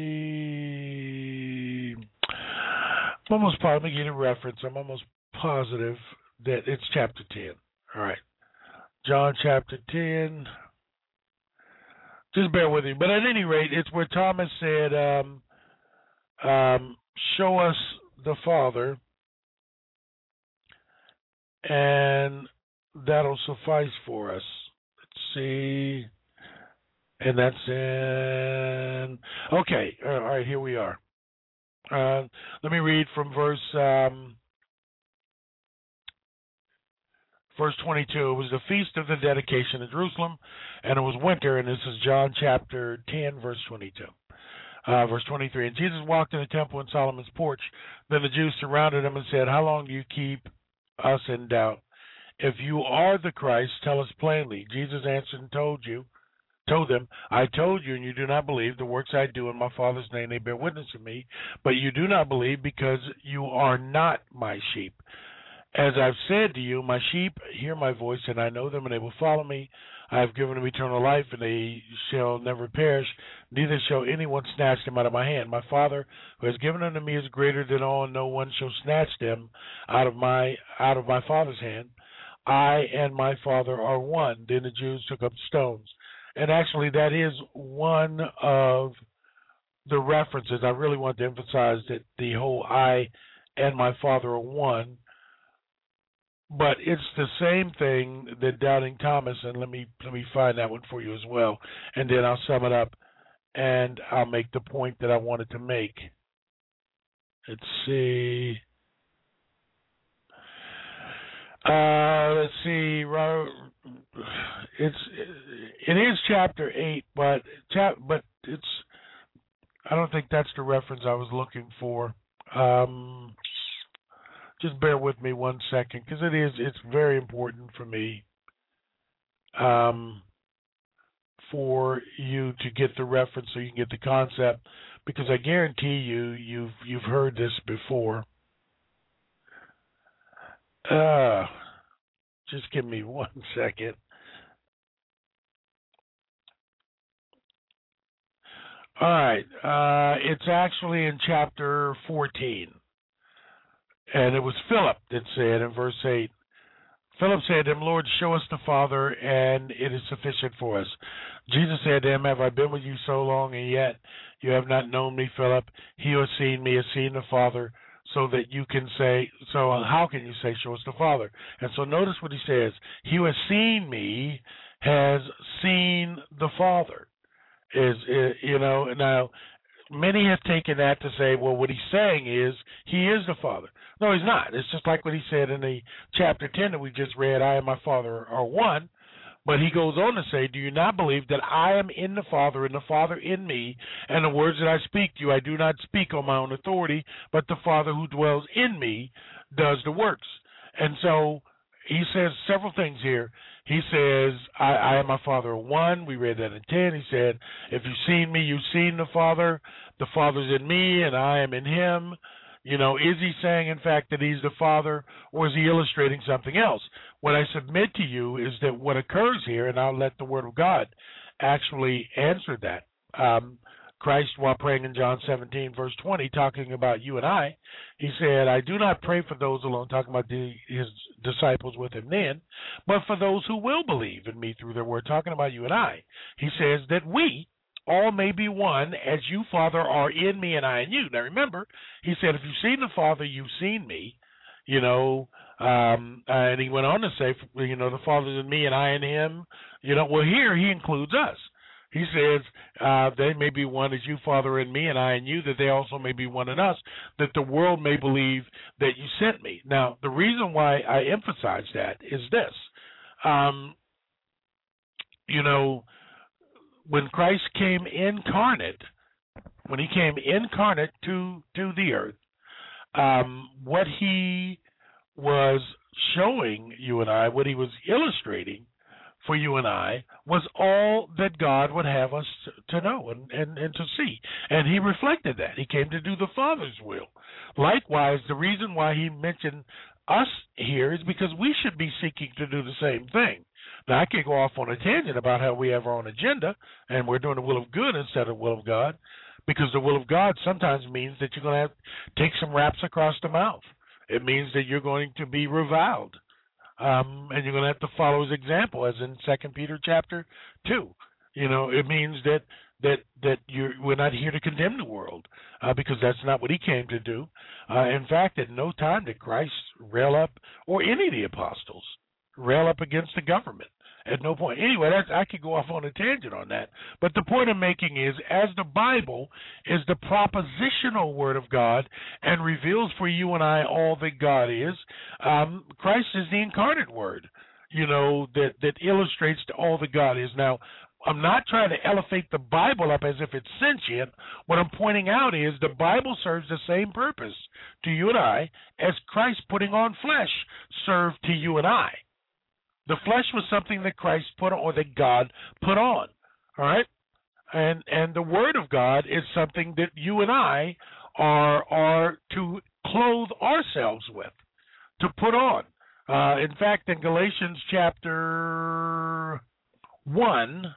see. I'm almost probably get a reference. I'm almost positive that it's chapter ten. All right. John chapter ten. Just bear with me. But at any rate, it's where Thomas said, um, um, show us the Father, and that'll suffice for us. Let's see. And that's in... Okay. All right, here we are. Uh, let me read from verse... Um, Verse twenty-two, it was the feast of the dedication in Jerusalem, and it was winter, and this is John chapter ten, verse twenty-two. Uh, verse twenty-three, and Jesus walked in the temple in Solomon's porch. Then the Jews surrounded him and said, how long do you keep us in doubt? If you are the Christ, tell us plainly. Jesus answered and told you, told them, I told you, and you do not believe. The works I do in my Father's name, they bear witness of me. But you do not believe because you are not my sheep. As I've said to you, my sheep hear my voice, and I know them, and they will follow me. I have given them eternal life, and they shall never perish, neither shall anyone snatch them out of my hand. My Father, who has given them to me, is greater than all, and no one shall snatch them out of my out of my Father's hand. I and my Father are one. Then the Jews took up stones. And actually, that is one of the references. I really want to emphasize that the whole I and my Father are one. But it's the same thing that doubting Thomas, and let me let me find that one for you as well, and then I'll sum it up, and I'll make the point that I wanted to make. Let's see. Uh, let's see. It's it is chapter eight, but chap but it's I don't think that's the reference I was looking for. Um. Just bear with me one second, because it is, it's very important for me um, for you to get the reference so you can get the concept, because I guarantee you, you've, you've heard this before. Uh, just give me one second. All right. Uh, it's actually in chapter fourteen. And it was Philip that said in verse eight, Philip said to him, Lord, show us the Father, and it is sufficient for us. Jesus said to him, have I been with you so long, and yet you have not known me, Philip? He who has seen me has seen the Father, so that you can say, so how can you say, show us the Father? And so notice what he says. He who has seen me has seen the Father. Is, is you know now many have taken that to say, well, what he's saying is he is the Father. No, he's not. It's just like what he said in the chapter ten that we just read, I and my Father are one. But he goes on to say, do you not believe that I am in the Father and the Father in me, and the words that I speak to you, I do not speak on my own authority, but the Father who dwells in me does the works. And so he says several things here. He says, I, I and my Father are one. We read that in ten. He said, if you've seen me, you've seen the Father. The Father's in me, and I am in him. You know, is he saying, in fact, that he's the Father, or is he illustrating something else? What I submit to you is that what occurs here, and I'll let the Word of God actually answer that. Um, Christ, while praying in John seventeen, verse twenty, talking about you and I, he said, I do not pray for those alone, talking about the, his disciples with him then, but for those who will believe in me through their word, talking about you and I. He says that we all may be one, as you, Father, are in me and I in you. Now remember, he said, if you've seen the Father, you've seen me. You know, um, and he went on to say, you know, the Father's in me and I in him. You know, well, here he includes us. He says, uh, they may be one as you, Father, in me, and I in you, that they also may be one in us, that the world may believe that you sent me. Now, the reason why I emphasize that is this. Um, you know, when Christ came incarnate, when he came incarnate to, to the earth, um, what he was showing you and I, what he was illustrating for you and I, was all that God would have us to know and, and, and to see. And he reflected that. He came to do the Father's will. Likewise, the reason why he mentioned us here is because we should be seeking to do the same thing. Now, I could go off on a tangent about how we have our own agenda and we're doing the will of good instead of the will of God, because the will of God sometimes means that you're going to have to take some raps across the mouth. It means that you're going to be reviled. Um, and you're going to have to follow his example, as in Second Peter chapter two. You know, it means that that that you're we're not here to condemn the world, uh, because that's not what he came to do. Uh, in fact, at no time did Christ rail up, or any of the apostles rail up against the government. At no point. Anyway, that's, I could go off on a tangent on that. But the point I'm making is, as the Bible is the propositional word of God and reveals for you and I all that God is, um, Christ is the incarnate word, you know, that, that illustrates all that God is. Now, I'm not trying to elevate the Bible up as if it's sentient. What I'm pointing out is the Bible serves the same purpose to you and I as Christ putting on flesh served to you and I. The flesh was something that Christ put on, or that God put on, all right? And and the Word of God is something that you and I are are to clothe ourselves with, to put on. Uh, in fact, in Galatians chapter one,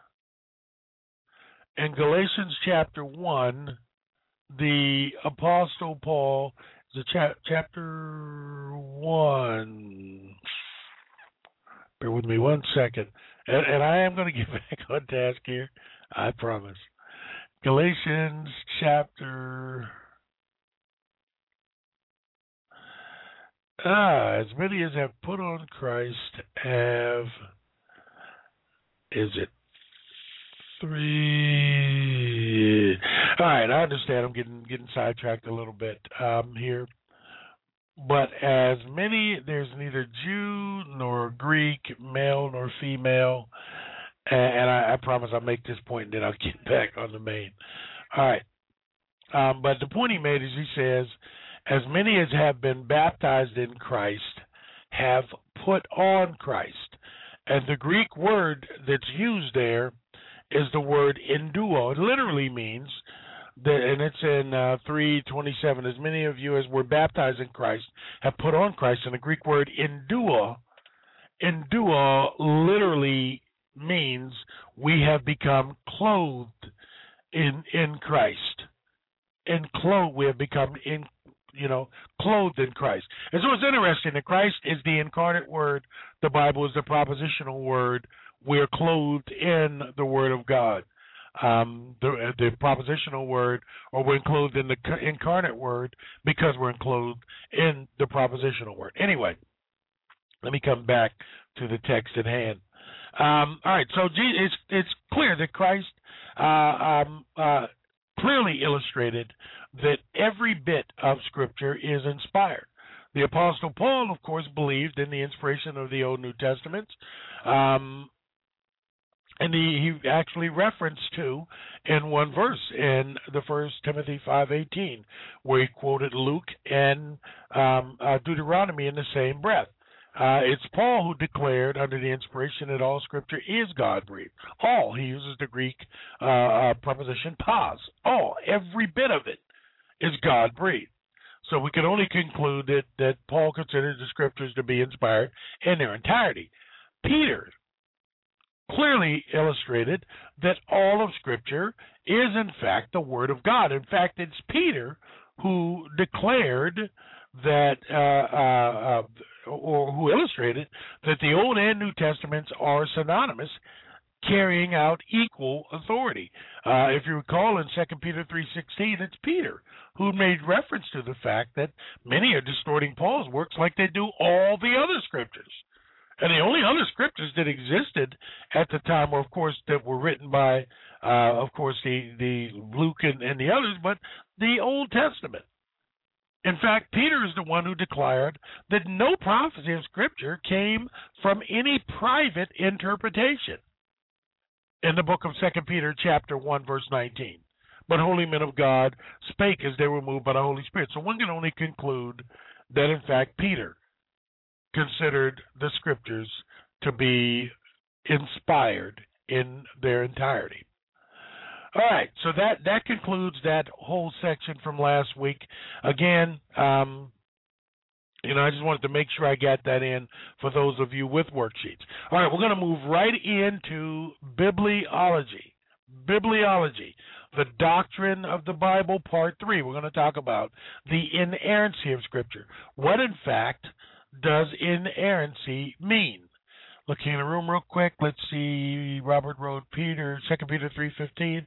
in Galatians chapter one, the Apostle Paul, the cha- chapter one. Bear with me one second. And, and I am going to get back on task here. I promise. Galatians chapter... Ah, as many as have put on Christ have... Is it three? All right, I understand. I'm getting getting sidetracked a little bit um, here. But as many, there's neither Jew nor Greek, male nor female. And I, I promise I'll make this point and then I'll get back on the main. All right. Um, but the point he made is he says, as many as have been baptized in Christ have put on Christ. And the Greek word that's used there is the word enduo. It literally means... and it's in uh, three twenty-seven. As many of you as were baptized in Christ have put on Christ. And the Greek word endua, endua literally means we have become clothed in in Christ. In clothed, we have become in you know clothed in Christ. And so it's interesting that Christ is the incarnate word. The Bible is the propositional word. We're clothed in the Word of God. Um, the, the propositional word, or we're clothed in the incarnate word because we're clothed in the propositional word. Anyway, let me come back to the text at hand. Um, all right, so it's it's clear that Christ uh, um, uh, clearly illustrated that every bit of Scripture is inspired. The Apostle Paul, of course, believed in the inspiration of the Old New Testaments, um, and he, he actually referenced to in one verse in the First Timothy five eighteen, where he quoted Luke and um, uh, Deuteronomy in the same breath. Uh, it's Paul who declared under the inspiration that all Scripture is God-breathed. All. He uses the Greek uh, uh, preposition pas. All. Every bit of it is God-breathed. So we can only conclude that, that Paul considers the Scriptures to be inspired in their entirety. Peter clearly illustrated that all of Scripture is, in fact, the Word of God. In fact, it's Peter who declared that, uh, uh, uh, or who illustrated that the Old and New Testaments are synonymous, carrying out equal authority. Uh, if you recall in Second Peter three sixteen, it's Peter who made reference to the fact that many are distorting Paul's works like they do all the other Scriptures. And the only other Scriptures that existed at the time were, of course, that were written by, uh, of course, the, the Luke and, and the others, but the Old Testament. In fact, Peter is the one who declared that no prophecy of Scripture came from any private interpretation in the book of Second Peter chapter one, verse nineteen. But holy men of God spake as they were moved by the Holy Spirit. So one can only conclude that, in fact, Peter considered the Scriptures to be inspired in their entirety. All right, so that, that concludes that whole section from last week. Again, um, you know, I just wanted to make sure I got that in for those of you with worksheets. All right, we're going to move right into bibliology. Bibliology, the doctrine of the Bible, part three. We're going to talk about the inerrancy of Scripture. What, in fact, does inerrancy mean? Looking in the room real quick, let's see. Robert wrote Peter, Second Peter three fifteen.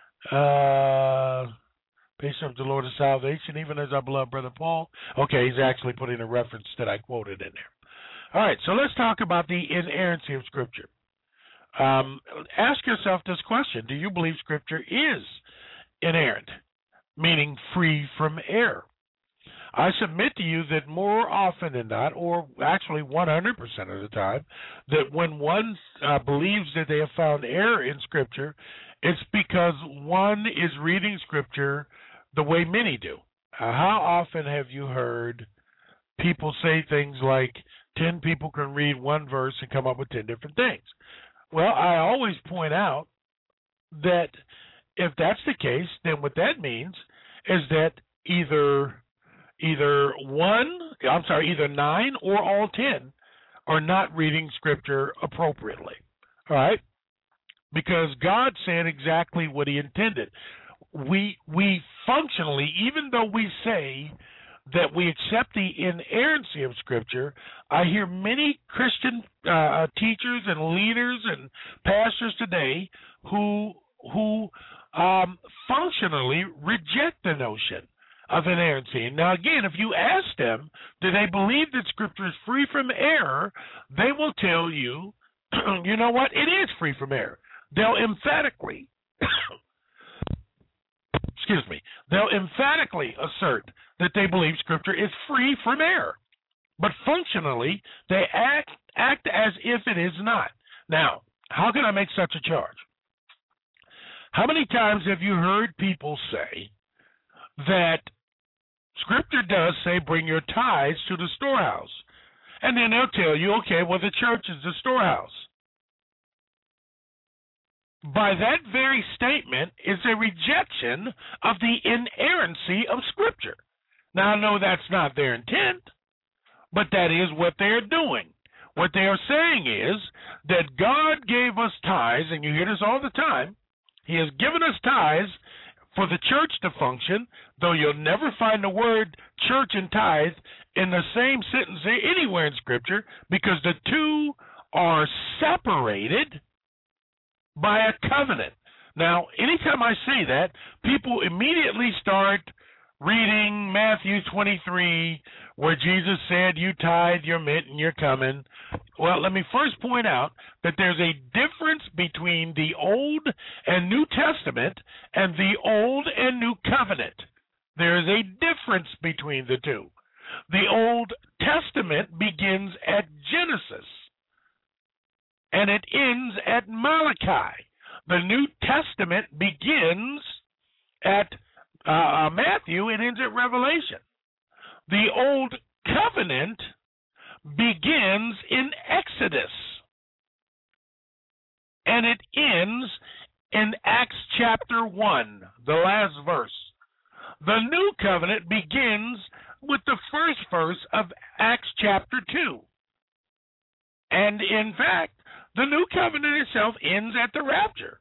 Uh, patient of the Lord of salvation, even as our beloved brother Paul. Okay, he's actually putting a reference that I quoted in there. All right, so let's talk about the inerrancy of Scripture. Um, ask yourself this question: do you believe Scripture is inerrant, meaning free from error? I submit to you that more often than not, or actually one hundred percent of the time, that when one uh, believes that they have found error in Scripture, it's because one is reading Scripture the way many do. Uh, how often have you heard people say things like, ten people can read one verse and come up with ten different things? Well, I always point out that if that's the case, then what that means is that either either one, I'm sorry, either nine or all ten are not reading Scripture appropriately. All right? Because God said exactly what He intended. We we functionally, even though we say that we accept the inerrancy of Scripture, I hear many Christian uh, teachers and leaders and pastors today who who um, functionally reject the notion of inerrancy. Now, again, if you ask them, do they believe that Scripture is free from error, they will tell you, you know what, it is free from error. They'll emphatically, excuse me, they'll emphatically assert that they believe Scripture is free from error. But functionally, they act, act as if it is not. Now, how can I make such a charge? How many times have you heard people say that Scripture does say bring your tithes to the storehouse? And then they'll tell you, okay, well, the church is the storehouse. By that very statement is a rejection of the inerrancy of Scripture. Now, I know that's not their intent, but that is what they're doing. What they are saying is that God gave us tithes, and you hear this all the time. He has given us tithes for the church to function, though you'll never find the word church and tithe in the same sentence anywhere in Scripture, because the two are separated by a covenant. Now, anytime I say that, people immediately start reading Matthew twenty-three, where Jesus said, you tithe, you're mint, and you're coming. Well, let me first point out that there's a difference between the Old and New Testament and the Old and New Covenant. There is a difference between the two. The Old Testament begins at Genesis, and it ends at Malachi. The New Testament begins at uh, Matthew and ends at Revelation. The Old Covenant begins in Exodus, and it ends in Acts chapter one, the last verse. The New Covenant begins with the first verse of Acts chapter two. And in fact, the New Covenant itself ends at the rapture.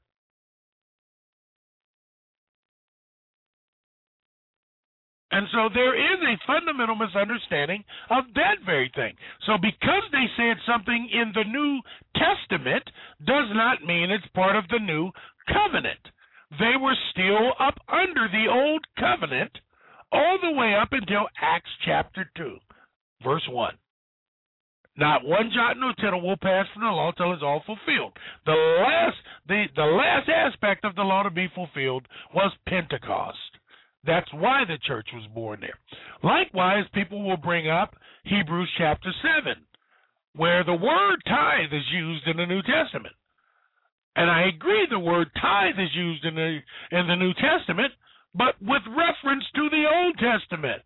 And so there is a fundamental misunderstanding of that very thing. So because they said something in the New Testament does not mean it's part of the New Covenant. They were still up under the Old Covenant all the way up until Acts chapter two, verse one. Not one jot nor tittle will pass from the law till it's all fulfilled. The last, the, the last aspect of the law to be fulfilled was Pentecost. That's why the church was born there. Likewise, people will bring up Hebrews chapter seven, where the word tithe is used in the New Testament. And I agree the word tithe is used in the in the New Testament, but with reference to the Old Testament.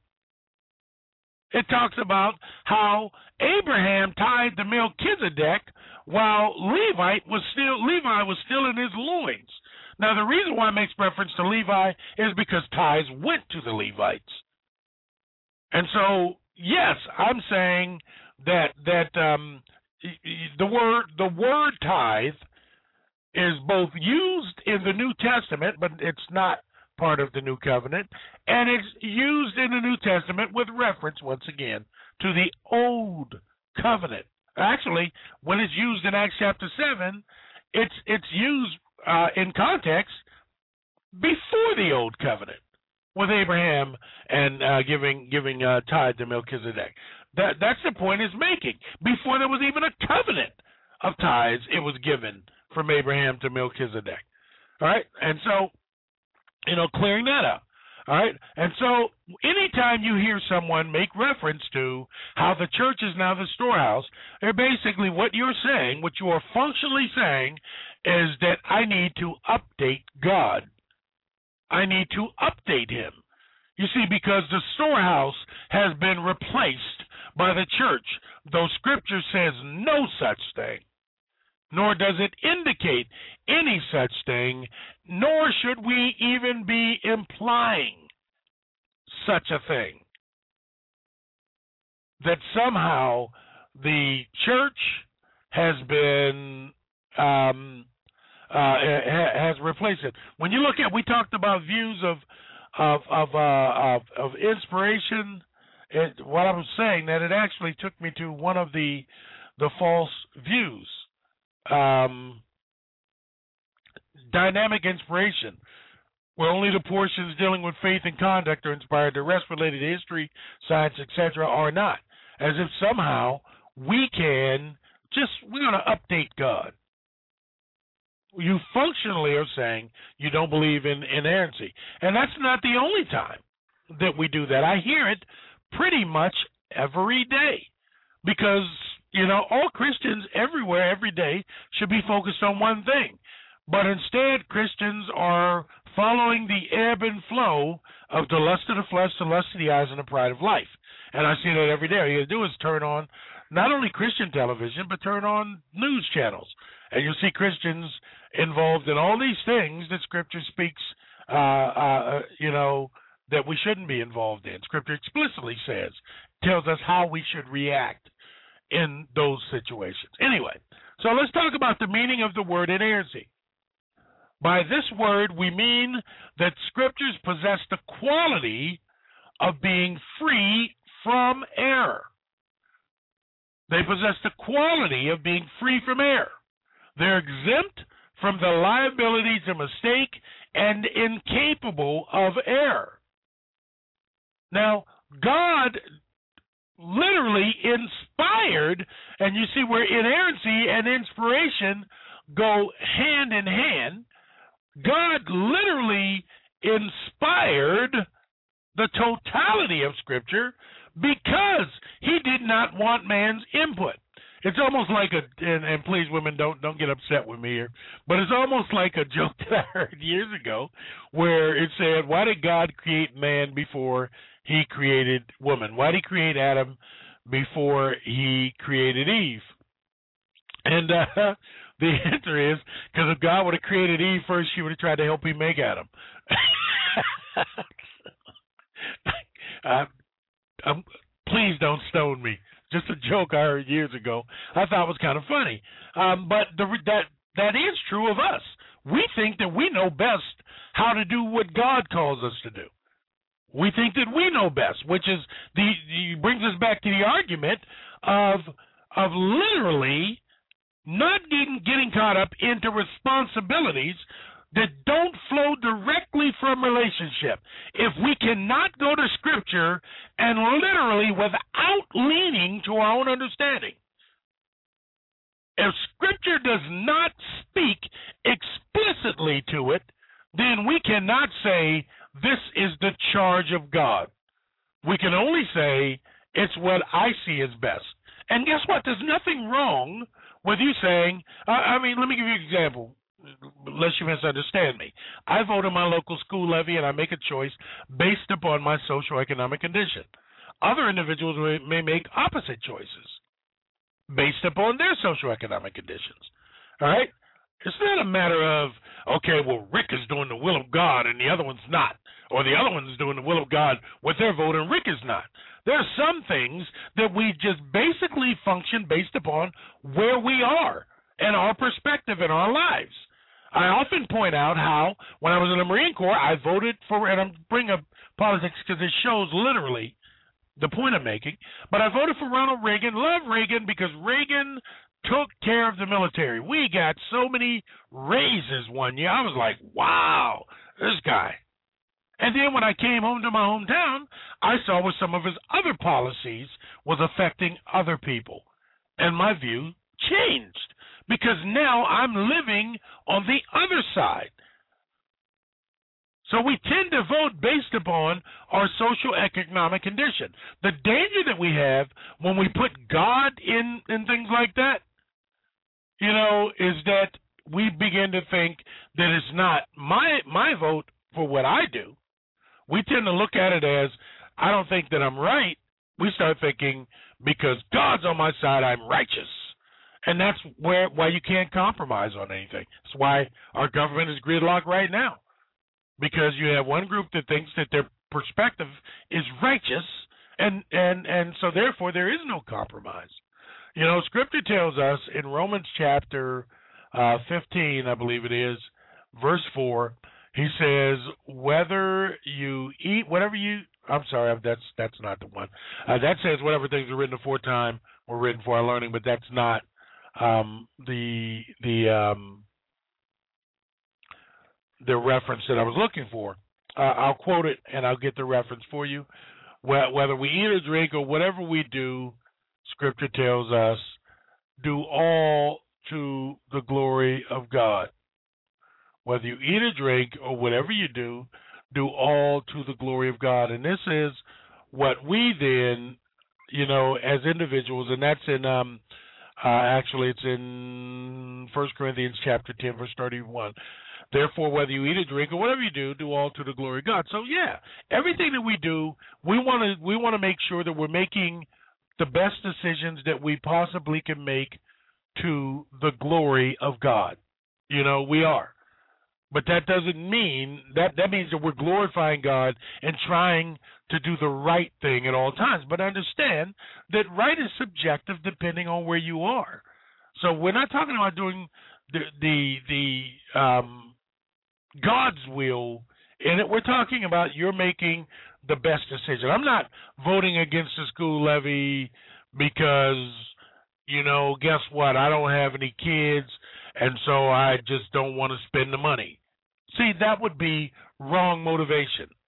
It talks about how Abraham tithed to Melchizedek while Levite was still Levi was still in his loins. Now, the reason why it makes reference to Levi is because tithes went to the Levites. And so, yes, I'm saying that that um, the word the word tithe is both used in the New Testament, but it's not part of the New Covenant, and it's used in the New Testament with reference, once again, to the Old Covenant. Actually, when it's used in Acts chapter seven, it's it's used uh, in context before the Old Covenant with Abraham and uh, giving giving uh, tithe to Melchizedek. That that's the point it's making. Before there was even a covenant of tithes, it was given from Abraham to Melchizedek. All right, and so, you know, clearing that up. All right, and so anytime you hear someone make reference to how the church is now the storehouse, they're basically what you're saying, what you are functionally saying, is that I need to update God. I need to update him. You see, because the storehouse has been replaced by the church, though Scripture says no such thing, nor does it indicate any such thing, nor should we even be implying such a thing, that somehow the church has been um, uh, has replaced it. When you look at, we talked about views of of of uh, of, of inspiration. It, what I was saying, that it actually took me to one of the the false views. Um, dynamic inspiration, where only the portions dealing with faith and conduct are inspired. The rest related to history, science, et cetera are not. As if somehow we can just, we're going to update God. You functionally are saying you don't believe in inerrancy. And that's not the only time that we do that. I hear it pretty much every day because, you know, all Christians everywhere, every day, should be focused on one thing. But instead, Christians are following the ebb and flow of the lust of the flesh, the lust of the eyes, and the pride of life. And I see that every day. All you got to do is turn on not only Christian television, but turn on news channels. And you'll see Christians involved in all these things that Scripture speaks, uh, uh, you know, that we shouldn't be involved in. Scripture explicitly says, tells us how we should react in those situations. Anyway, so let's talk about the meaning of the word inerrancy. By this word, we mean that Scriptures possess the quality of being free from error. They possess the quality of being free from error. They're exempt from the liability to mistake and incapable of error. Now, God literally inspired, and you see where inerrancy and inspiration go hand in hand. God literally inspired the totality of Scripture because he did not want man's input. It's almost like a, and, and please, women, don't don't get upset with me here, but it's almost like a joke that I heard years ago where it said, why did God create man before he created woman? Why did he create Adam before he created Eve? And uh, the answer is because if God would have created Eve first, she would have tried to help him make Adam. uh, um, please don't stone me. Just a joke I heard years ago. I thought was kind of funny. Um, but the, that that is true of us. We think that we know best how to do what God calls us to do. We think that we know best, which is the, the brings us back to the argument of of literally not getting getting caught up into responsibilities that don't flow directly from relationship. If we cannot go to Scripture and literally without leaning to our own understanding, if Scripture does not speak explicitly to it, then we cannot say this is the charge of God. We can only say it's what I see as best. And guess what? There's nothing wrong with you saying, uh, I mean, let me give you an example. Lest you misunderstand me. I vote in my local school levy, and I make a choice based upon my socioeconomic condition. Other individuals may make opposite choices based upon their socioeconomic conditions. All right? It's not a matter of, okay, well, Rick is doing the will of God and the other one's not, or the other one's doing the will of God with their vote and Rick is not. There are some things that we just basically function based upon where we are and our perspective in our lives. I often point out how, when I was in the Marine Corps, I voted for, and I'm bringing up politics because it shows literally the point I'm making, but I voted for Ronald Reagan. Love Reagan because Reagan took care of the military. We got so many raises one year. I was like, wow, this guy. And then when I came home to my hometown, I saw what some of his other policies was affecting other people. And my view changed. Because now I'm living on the other side. So we tend to vote based upon our social economic condition. The danger that we have when we put God in, in things like that, you know, is that we begin to think that it's not my my vote for what I do. We tend to look at it as, I don't think that I'm right. We start thinking, because God's on my side, I'm righteous. And that's where why you can't compromise on anything. That's why our government is gridlocked right now. Because you have one group that thinks that their perspective is righteous, and, and, and so therefore there is no compromise. You know, Scripture tells us in Romans chapter uh, fifteen, I believe it is, verse four, he says, whether you eat, whatever you, I'm sorry, that's that's not the one. Uh, that says whatever things are written aforetime were written for our learning, but that's not um, the the um, the reference that I was looking for. Uh, I'll quote it and I'll get the reference for you. Whether we eat or drink or whatever we do, Scripture tells us, do all to the glory of God. Whether you eat or drink or whatever you do, do all to the glory of God. And this is what we then, you know, as individuals, and that's in, um, uh, actually it's in First Corinthians chapter ten, verse thirty-one. Therefore, whether you eat or drink or whatever you do, do all to the glory of God. So, yeah, everything that we do, we want to we want to make sure that we're making the best decisions that we possibly can make to the glory of God. You know, we are. But that doesn't mean, that, that means that we're glorifying God and trying to do the right thing at all times. But understand that right is subjective depending on where you are. So we're not talking about doing the the, the um, God's will in it. We're talking about you're making the best decision. I'm not voting against the school levy because, you know, guess what? I don't have any kids, and so I just don't want to spend the money. See, that would be wrong motivation.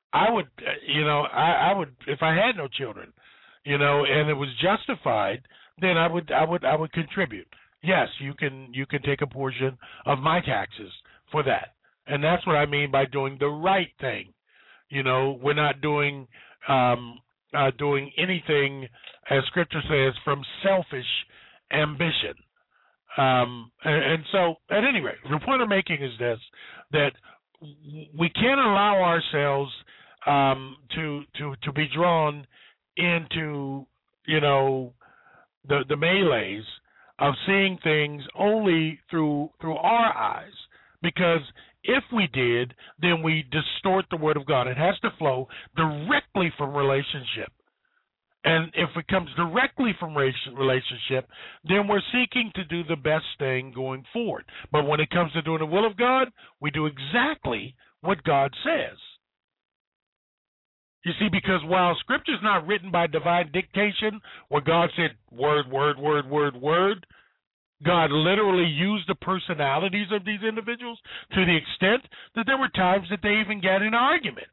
I would, uh, you know, I, I would if I had no children, you know, and it was justified, then I would, I would, I would contribute. Yes, you can, you can take a portion of my taxes for that, and that's what I mean by doing the right thing. You know, we're not doing, um, uh, doing anything, as Scripture says, from selfish ambition. Um, and, and so, at any rate, the point I'm making is this: that we can't allow ourselves um, to to to be drawn into, you know, the the melees of seeing things only through through our eyes, because if we did, then we distort the Word of God. It has to flow directly from relationship. And if it comes directly from relationship, then we're seeking to do the best thing going forward. But when it comes to doing the will of God, we do exactly what God says. You see, because while Scripture is not written by divine dictation, where God said word, word, word, word, word, God literally used the personalities of these individuals to the extent that there were times that they even got in arguments.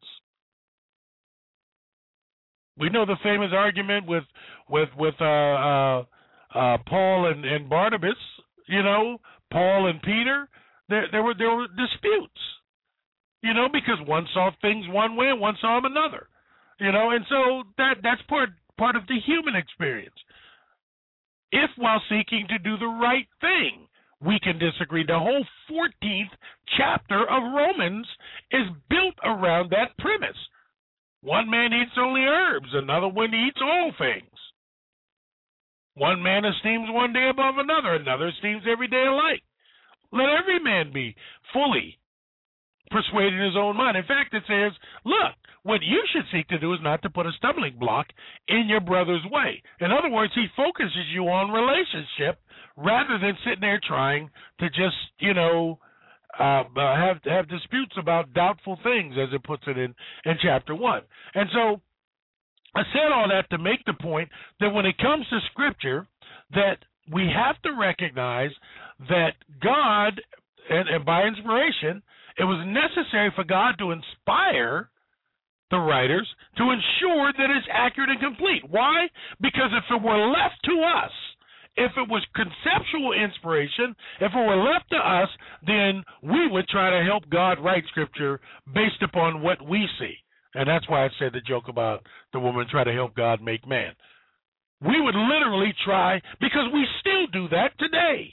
We know the famous argument with with with uh, uh, uh, Paul and, and Barnabas. You know, Paul and Peter. There there were there were disputes. You know, because one saw things one way and one saw them another. You know, and so that that's part part of the human experience. If while seeking to do the right thing, we can disagree. The whole fourteenth chapter of Romans is built around that premise. One man eats only herbs, another one eats all things. One man esteems one day above another, another esteems every day alike. Let every man be fully persuaded in his own mind. In fact, it says, look, what you should seek to do is not to put a stumbling block in your brother's way. In other words, he focuses you on relationship rather than sitting there trying to just, you know, uh, have have disputes about doubtful things, as it puts it in, in chapter one. And so I said all that to make the point that when it comes to Scripture, that we have to recognize that God, and, and by inspiration, it was necessary for God to inspire the writers to ensure that it's accurate and complete. Why? Because if it were left to us, if it was conceptual inspiration, if it were left to us, then we would try to help God write Scripture based upon what we see. And that's why I said the joke about the woman trying to help God make man. We would literally try, because we still do that today.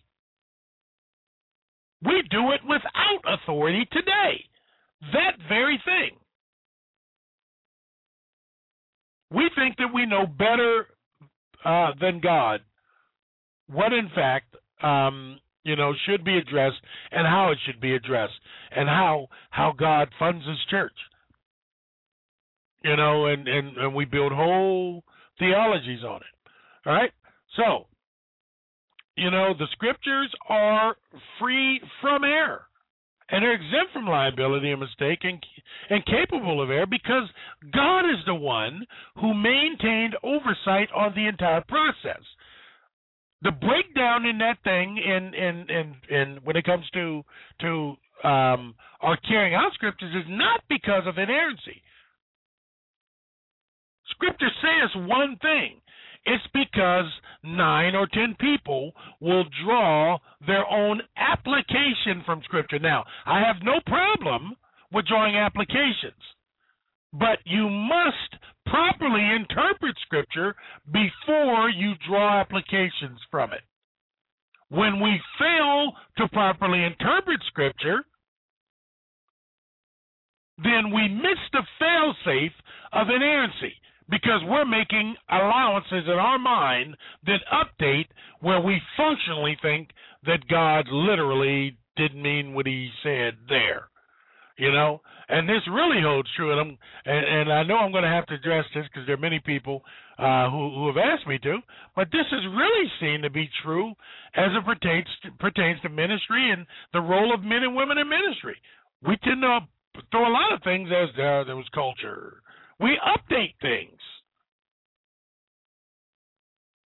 We do it without authority today. That very thing. We think that we know better uh, than God what, in fact, um, you know, should be addressed and how it should be addressed, and how how God funds His church. You know, and, and, and we build whole theologies on it. All right? So, you know, the Scriptures are free from error, and they're exempt from liability and mistake, and, and capable of error, because God is the one who maintained oversight on the entire process. The breakdown in that thing, in in in, in when it comes to to um, our carrying out Scriptures, is not because of inerrancy. Scripture says one thing. It's because nine or ten people will draw their own application from Scripture. Now, I have no problem with drawing applications, but you must properly interpret Scripture before you draw applications from it. When we fail to properly interpret Scripture, then we miss the fail-safe of inerrancy, because we're making allowances in our mind that update where we functionally think that God literally didn't mean what He said there. You know, and this really holds true, and I'm and, and I know I'm going to have to address this because there are many people uh, who who have asked me to, but this is really seen to be true as it pertains to, pertains to ministry and the role of men and women in ministry. We tend to throw a lot of things as uh, there was culture. We update things,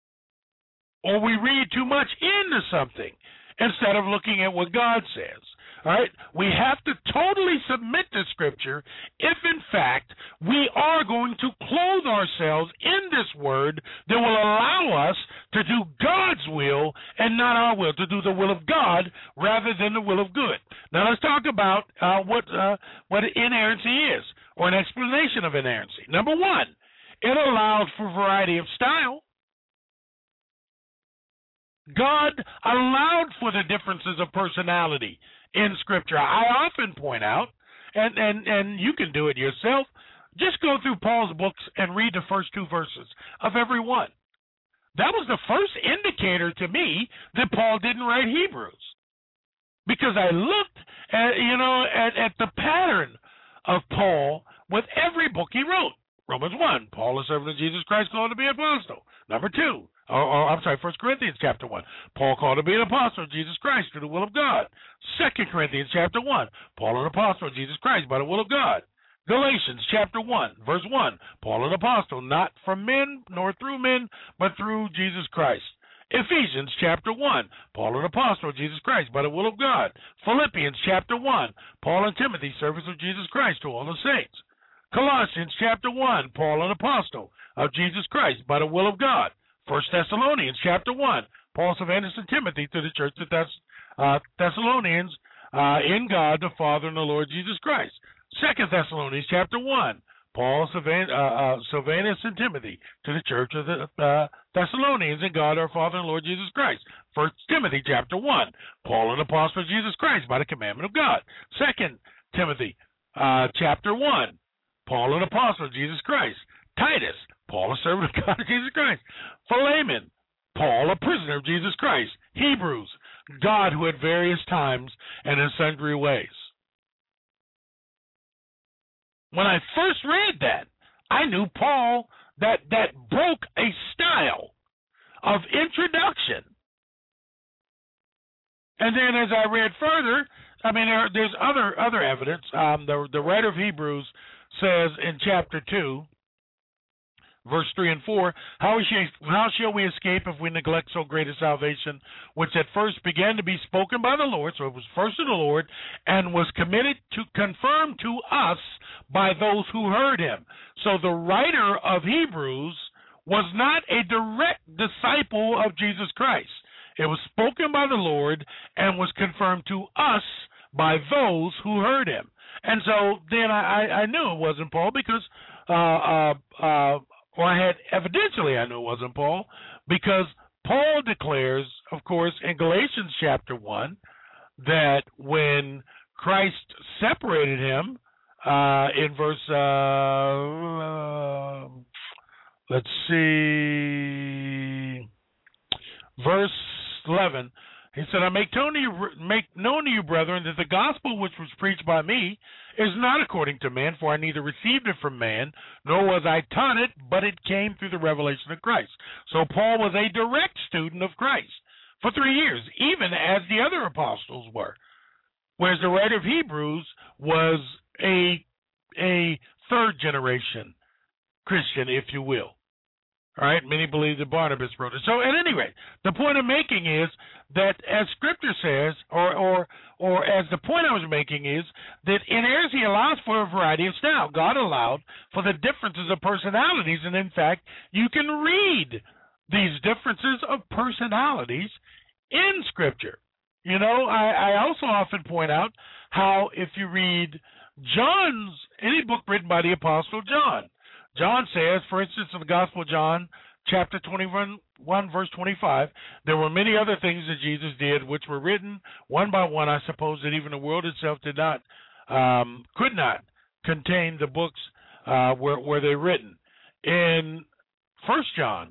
or we read too much into something instead of looking at what God says. All right? We have to totally submit to Scripture if, in fact, we are going to clothe ourselves in this word that will allow us to do God's will and not our will, to do the will of God rather than the will of good. Now, let's talk about uh, what, uh, what inerrancy is, or an explanation of inerrancy. Number one, it allows for variety of style. God allowed for the differences of personality in Scripture. I often point out, and, and, and you can do it yourself, just go through Paul's books and read the first two verses of every one. That was the first indicator to me that Paul didn't write Hebrews, because I looked at, you know, at, at the pattern of Paul with every book he wrote. Romans one, Paul, a servant of Jesus Christ, called to be an apostle. Number two, or, or I'm sorry, First Corinthians chapter one, Paul called to be an apostle of Jesus Christ through the will of God. Second Corinthians chapter one, Paul, an apostle of Jesus Christ by the will of God. Galatians chapter one, verse one, Paul, an apostle, not from men nor through men, but through Jesus Christ. Ephesians chapter one, Paul, an apostle of Jesus Christ by the will of God. Philippians chapter one, Paul and Timothy, servants of Jesus Christ to all the saints. Colossians chapter one, Paul, an apostle of Jesus Christ by the will of God. First Thessalonians chapter one, Paul, Silvanus, and Timothy to the church of Thess- uh, Thessalonians uh, in God the Father and the Lord Jesus Christ. Second Thessalonians chapter one, Paul, Silvan- uh, uh, Silvanus, and Timothy to the church of the uh, Thessalonians in God our Father and Lord Jesus Christ. First Timothy chapter one, Paul, an apostle of Jesus Christ by the commandment of God. Second Timothy uh, chapter one, Paul, an apostle of Jesus Christ. Titus, Paul, a servant of God of Jesus Christ. Philemon, Paul, a prisoner of Jesus Christ. Hebrews, God who at various times and in sundry ways. When I first read that, I knew Paul, that, that broke a style of introduction. And then as I read further, I mean, there, there's other other evidence. Um, the, the writer of Hebrews says in chapter two, verse three and four, how, we, how shall we escape if we neglect so great a salvation, which at first began to be spoken by the Lord, so it was first of the Lord, and was committed to confirm to us by those who heard him. So the writer of Hebrews was not a direct disciple of Jesus Christ. It was spoken by the Lord and was confirmed to us by those who heard him. And so then I, I knew it wasn't Paul because, uh, uh, uh, or I had evidentially I knew it wasn't Paul because Paul declares, of course, in Galatians chapter one, that when Christ separated him, uh, in verse, uh, uh, let's see, verse eleven, he said, I make known, to you, make known to you, brethren, that the gospel which was preached by me is not according to man, for I neither received it from man, nor was I taught it, but it came through the revelation of Christ. So Paul was a direct student of Christ for three years, even as the other apostles were, whereas the writer of Hebrews was a, a third generation Christian, if you will. All right, many believe that Barnabas wrote it. So, at any rate, the point I'm making is that, as Scripture says, or or or as the point I was making is that inerrancy allows for a variety of style. God allowed for the differences of personalities, and in fact, you can read these differences of personalities in Scripture. You know, I, I also often point out how if you read John's, any book written by the Apostle John, John says, for instance, in the Gospel of John, chapter twenty-one, verse twenty-five, there were many other things that Jesus did which were written one by one. I suppose that even the world itself did not, um, could not contain the books uh, where, where they're written. In First John,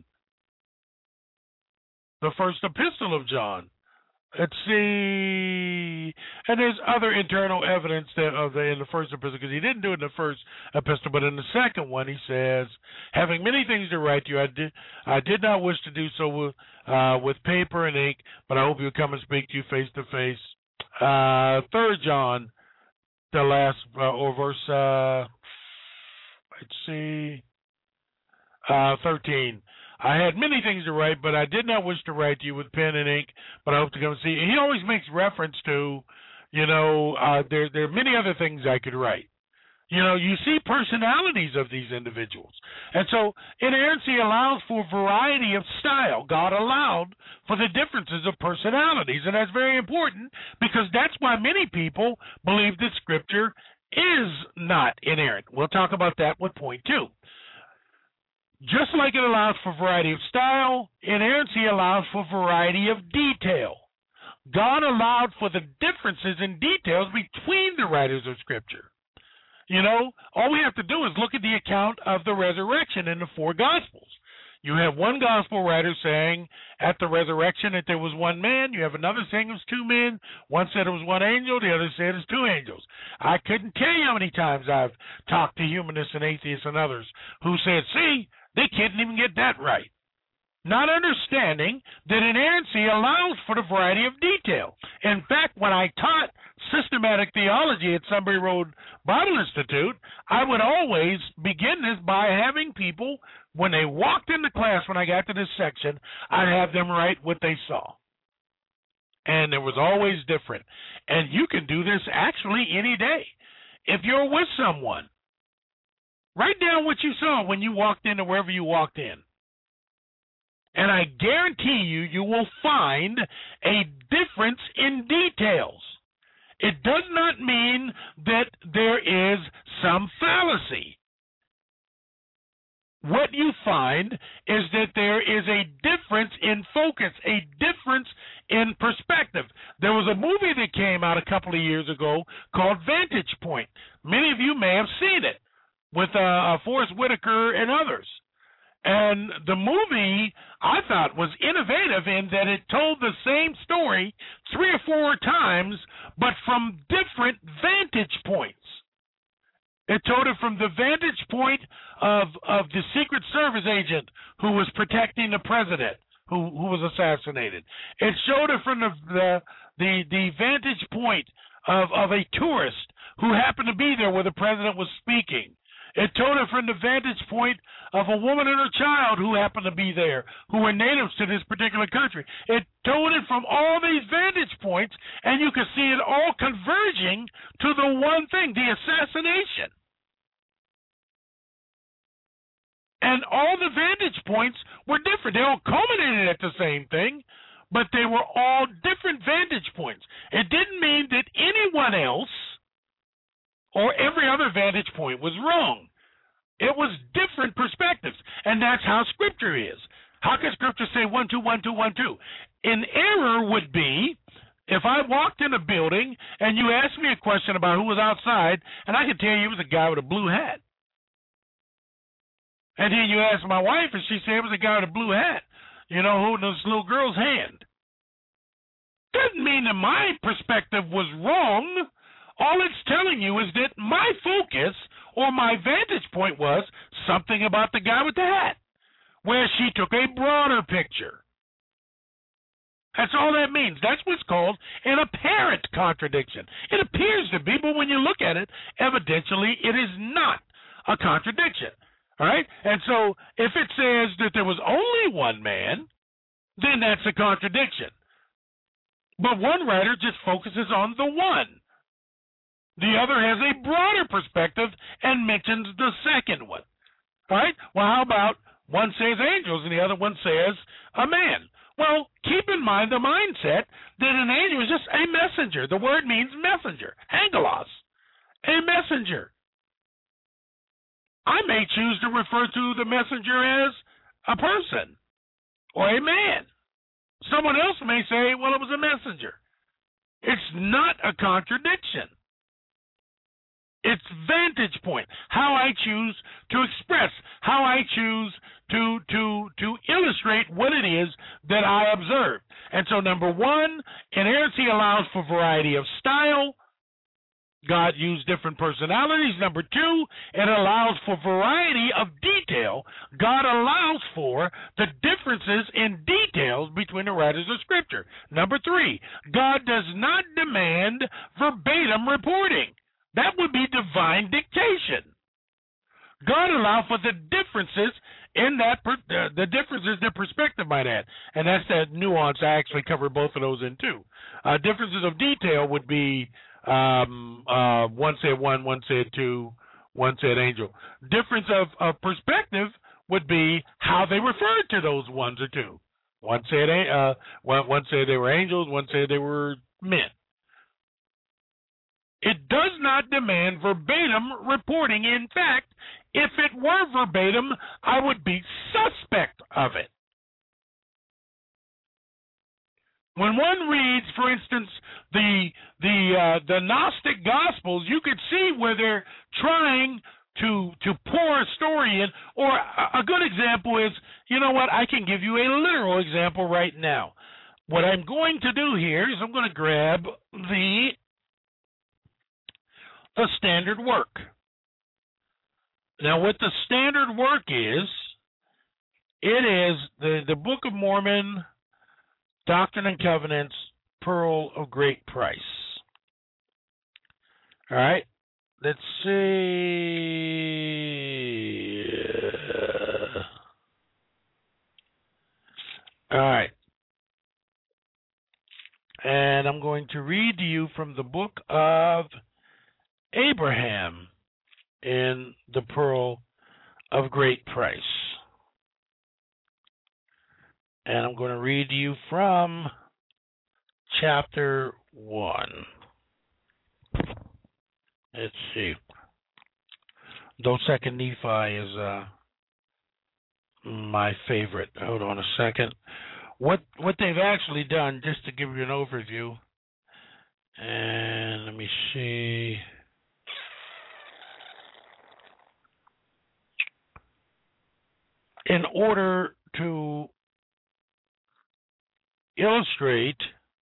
the first epistle of John, let's see, and there's other internal evidence that of the in the first epistle, because he didn't do it in the first epistle, but in the second one he says, having many things to write to you, I did, I did not wish to do so with, uh, with paper and ink, but I hope you'll come and speak to you face to face. Uh, Third John, the last, uh, or verse, uh, let's see, uh, thirteen. I had many things to write, but I did not wish to write to you with pen and ink, but I hope to come and see you. He always makes reference to, You know, uh, there there are many other things I could write. You know, you see personalities of these individuals. And so inerrancy allows for variety of style. God allowed for the differences of personalities. And that's very important because that's why many people believe that Scripture is not inerrant. We'll talk about that with point two. Just like it allows for variety of style, inerrancy allows for variety of detail. God allowed for the differences in details between the writers of Scripture. You know, all we have to do is look at the account of the resurrection in the four Gospels. You have one Gospel writer saying at the resurrection that there was one man. You have another saying it was two men. One said it was one angel. The other said it was two angels. I couldn't tell you how many times I've talked to humanists and atheists and others who said, see, they can't even get that right. Not understanding that inerrancy allows for the variety of detail. In fact, when I taught systematic theology at Sunbury Road Bible Institute, I would always begin this by having people, when they walked into class, when I got to this section, I'd have them write what they saw. And it was always different. And you can do this actually any day. If you're with someone, write down what you saw when you walked into wherever you walked in. And I guarantee you, you will find a difference in details. It does not mean that there is some fallacy. What you find is that there is a difference in focus, a difference in perspective. There was a movie that came out a couple of years ago called Vantage Point. Many of you may have seen it with uh, Forrest Whitaker and others. And the movie, I thought, was innovative in that it told the same story three or four times, but from different vantage points. It told it from the vantage point of, of the Secret Service agent who was protecting the president, who, who was assassinated. It showed it from the the, the, the vantage point of, of a tourist who happened to be there where the president was speaking. It told it from the vantage point of a woman and her child who happened to be there, who were natives to this particular country. It told it from all these vantage points, and you could see it all converging to the one thing, the assassination. And all the vantage points were different. They all culminated at the same thing, but they were all different vantage points. It didn't mean that anyone else or every other vantage point was wrong. It was different perspectives, and that's how Scripture is. How can Scripture say one, two, one, two, one, two? An error would be if I walked in a building and you asked me a question about who was outside, and I could tell you it was a guy with a blue hat. And then you asked my wife, and she said it was a guy with a blue hat, you know, holding this little girl's hand. Doesn't mean that my perspective was wrong. All it's telling you is that my focus or my vantage point was something about the guy with the hat, where she took a broader picture. That's all that means. That's what's called an apparent contradiction. It appears to be, but when you look at it, evidentially it is not a contradiction. All right? And so if it says that there was only one man, then that's a contradiction. But one writer just focuses on the one. The other has a broader perspective and mentions the second one. All right? Well, how about one says angels and the other one says a man? Well, keep in mind the mindset that an angel is just a messenger. The word means messenger, angelos, a messenger. I may choose to refer to the messenger as a person or a man. Someone else may say, well, it was a messenger. It's not a contradiction. It's vantage point, how I choose to express, how I choose to to to illustrate what it is that I observe. And so number one, inerrancy allows for variety of style. God used different personalities. Number two, it allows for variety of detail. God allows for the differences in details between the writers of Scripture. Number three, God does not demand verbatim reporting. That would be divine dictation. God allowed for the differences in that, per, the, the difference is the perspective by that. And that's that nuance. I actually cover both of those in two. Uh, differences of detail would be um, uh, one said one, one said two, one said angel. Difference of, of perspective would be how they referred to those ones or two. One said uh, one, one said they were angels, one said they were men. It does not demand verbatim reporting. In fact, if it were verbatim, I would be suspect of it. When one reads, for instance, the the uh, the Gnostic Gospels, you could see where they're trying to to pour a story in. Or a, a good example is, you know what? I can give you a literal example right now. What I'm going to do here is I'm going to grab the the standard work. Now, what the standard work is, it is the, the Book of Mormon, Doctrine and Covenants, Pearl of Great Price. All right, let's see. All right. And I'm going to read to you from the Book of Abraham in the Pearl of Great Price. And I'm going to read to you from chapter one. Let's see. Though Second Nephi is uh, my favorite. Hold on a second. What what they've actually done, just to give you an overview, and let me see. In order to illustrate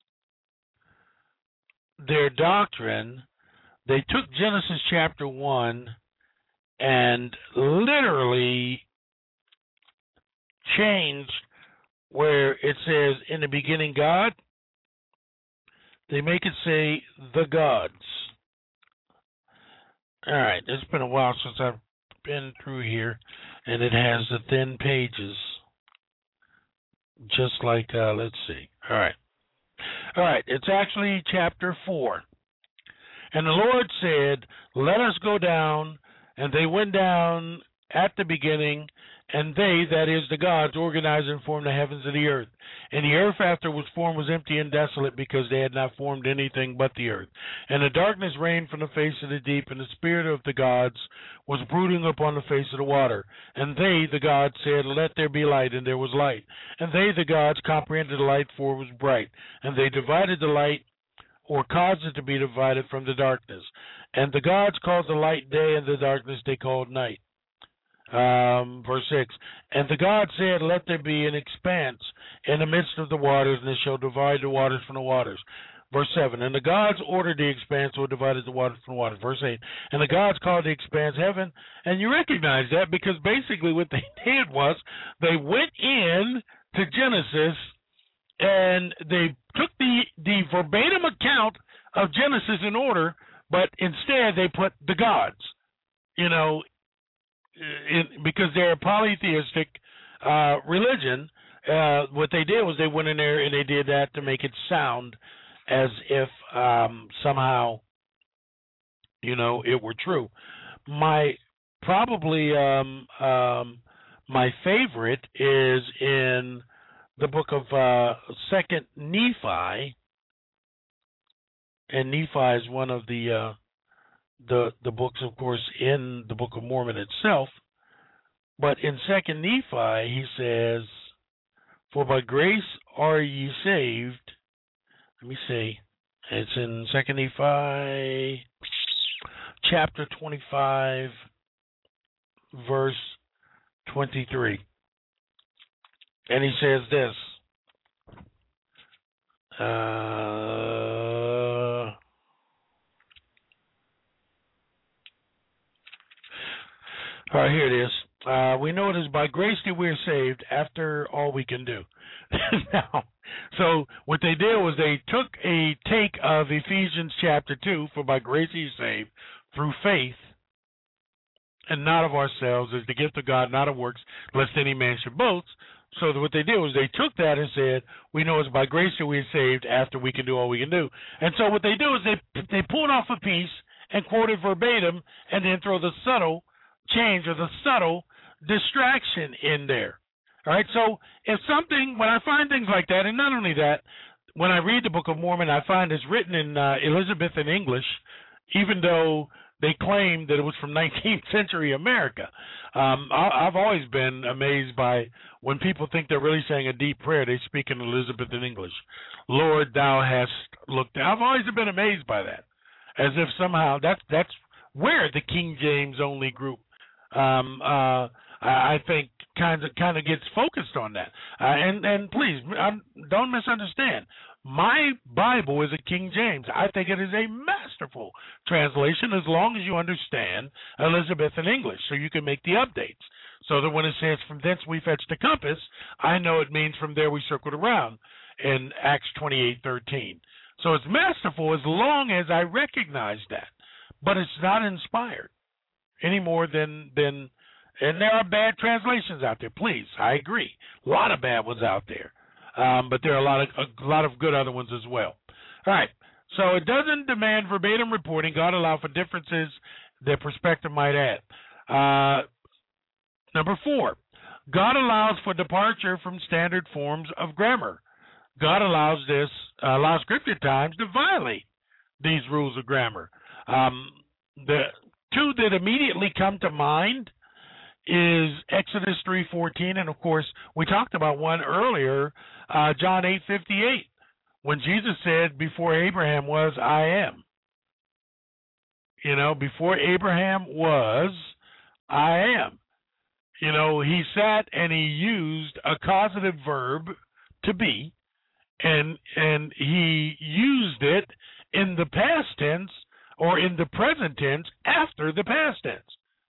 their doctrine, they took Genesis chapter one and literally changed where it says, in the beginning God, they make it say, the gods. All right, it's been a while since I've been through here, and it has the thin pages, just like, uh, let's see. All right. All right, it's actually chapter four. And the Lord said, let us go down, and they went down at the beginning, and they, that is the gods, organized and formed the heavens and the earth. And the earth after it was formed was empty and desolate, because they had not formed anything but the earth. And the darkness reigned from the face of the deep, and the spirit of the gods was brooding upon the face of the water. And they, the gods, said, let there be light, and there was light. And they, the gods, comprehended the light, for it was bright. And they divided the light, or caused it to be divided from the darkness. And the gods called the light day, and the darkness they called night. Um, verse six, and the God said, let there be an expanse in the midst of the waters, and it shall divide the waters from the waters. Verse seven, and the gods ordered the expanse, or divided the waters from the waters. Verse eight, and the gods called the expanse heaven. And you recognize that because basically what they did was they went in to Genesis and they took the, the verbatim account of Genesis in order, but instead they put the gods, you know, In, because they're a polytheistic uh, religion. Uh, what they did was they went in there and they did that to make it sound as if um, somehow, you know, it were true. My probably um, um, my favorite is in the book of uh, Second Nephi, and Nephi is one of the uh, the the books, of course, in the Book of Mormon itself. But in Second Nephi, he says, for by grace are ye saved. Let me see. It's in Second Nephi, chapter twenty-five, verse twenty-three. And he says this. Uh... All right, here it is. Uh, we know it is by grace that we are saved after all we can do. Now, so what they did was they took a take of Ephesians chapter two, for by grace he is saved through faith, and not of ourselves. It's the gift of God, not of works, lest any man should boast. So what they did was they took that and said, we know it's by grace that we're saved after we can do all we can do. And so what they do is they they pull off a piece and quote it verbatim and then throw the subtle change or the subtle distraction in there. All right, so if something, when I find things like that, and not only that, when I read the Book of Mormon, I find it's written in uh, Elizabethan English, even though they claim that it was from nineteenth century America. Um, I, I've always been amazed by when people think they're really saying a deep prayer, they speak in Elizabethan English. Lord, thou hast looked. I've always been amazed by that, as if somehow that's that's where the King James only group, um, uh, I, I think, kind of kind of gets focused on that. Uh, and and please, I'm, don't misunderstand. My Bible is a King James. I think it is a masterful translation as long as you understand Elizabethan English, so you can make the updates. So that when it says, from thence we fetched the compass, I know it means from there we circled around in Acts twenty-eight thirteen. So it's masterful as long as I recognize that. But it's not inspired any more than, than and there are bad translations out there. Please, I agree. A lot of bad ones out there. Um, but there are a lot of a lot of good other ones as well. All right. So it doesn't demand verbatim reporting. God allows for differences that perspective might add. Uh, number four, God allows for departure from standard forms of grammar. God allows this, uh, allows Scripture at times to violate these rules of grammar. Um, the two that immediately come to mind is Exodus three fourteen, and of course we talked about one earlier, uh, John eight fifty-eight, when Jesus said, "Before Abraham was, I am." You know, before Abraham was, I am. You know, he sat and he used a causative verb, to be, and and he used it in the past tense or in the present tense after the past tense.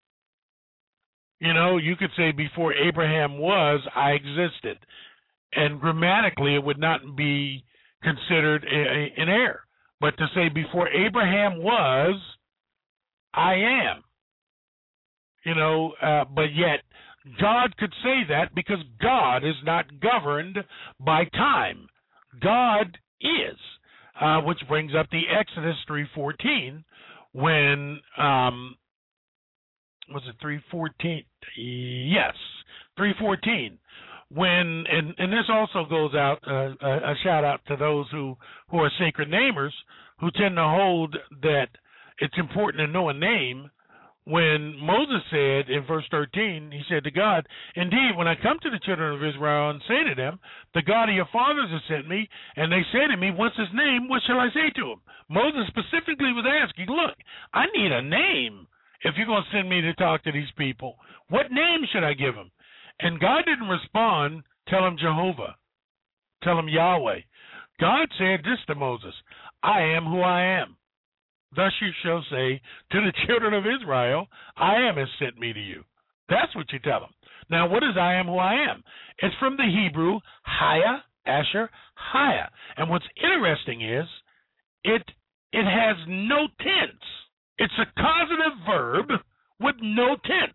You know, you could say before Abraham was, I existed. And grammatically, it would not be considered a, a, an error. But to say before Abraham was, I am. You know, uh, but yet God could say that because God is not governed by time. God is, uh, which brings up the Exodus three fourteen when... Um, was it three fourteen? Yes, three fourteen. When and, and this also goes out uh, a, a shout out to those who, who are sacred namers, who tend to hold that it's important to know a name. When Moses said in verse thirteen, he said to God, "Indeed, when I come to the children of Israel and say to them, the God of your fathers has sent me, and they say to me, what's his name? What shall I say to him?" Moses specifically was asking, look, I need a name. If you're going to send me to talk to these people, what name should I give them? And God didn't respond, tell him Jehovah, tell him Yahweh. God said this to Moses, I am who I am. Thus you shall say to the children of Israel, I am has sent me to you. That's what you tell them. Now, what is I am who I am? It's from the Hebrew, Haya, Asher, Haya. And what's interesting is it it has no tense. It's a causative verb with no tense,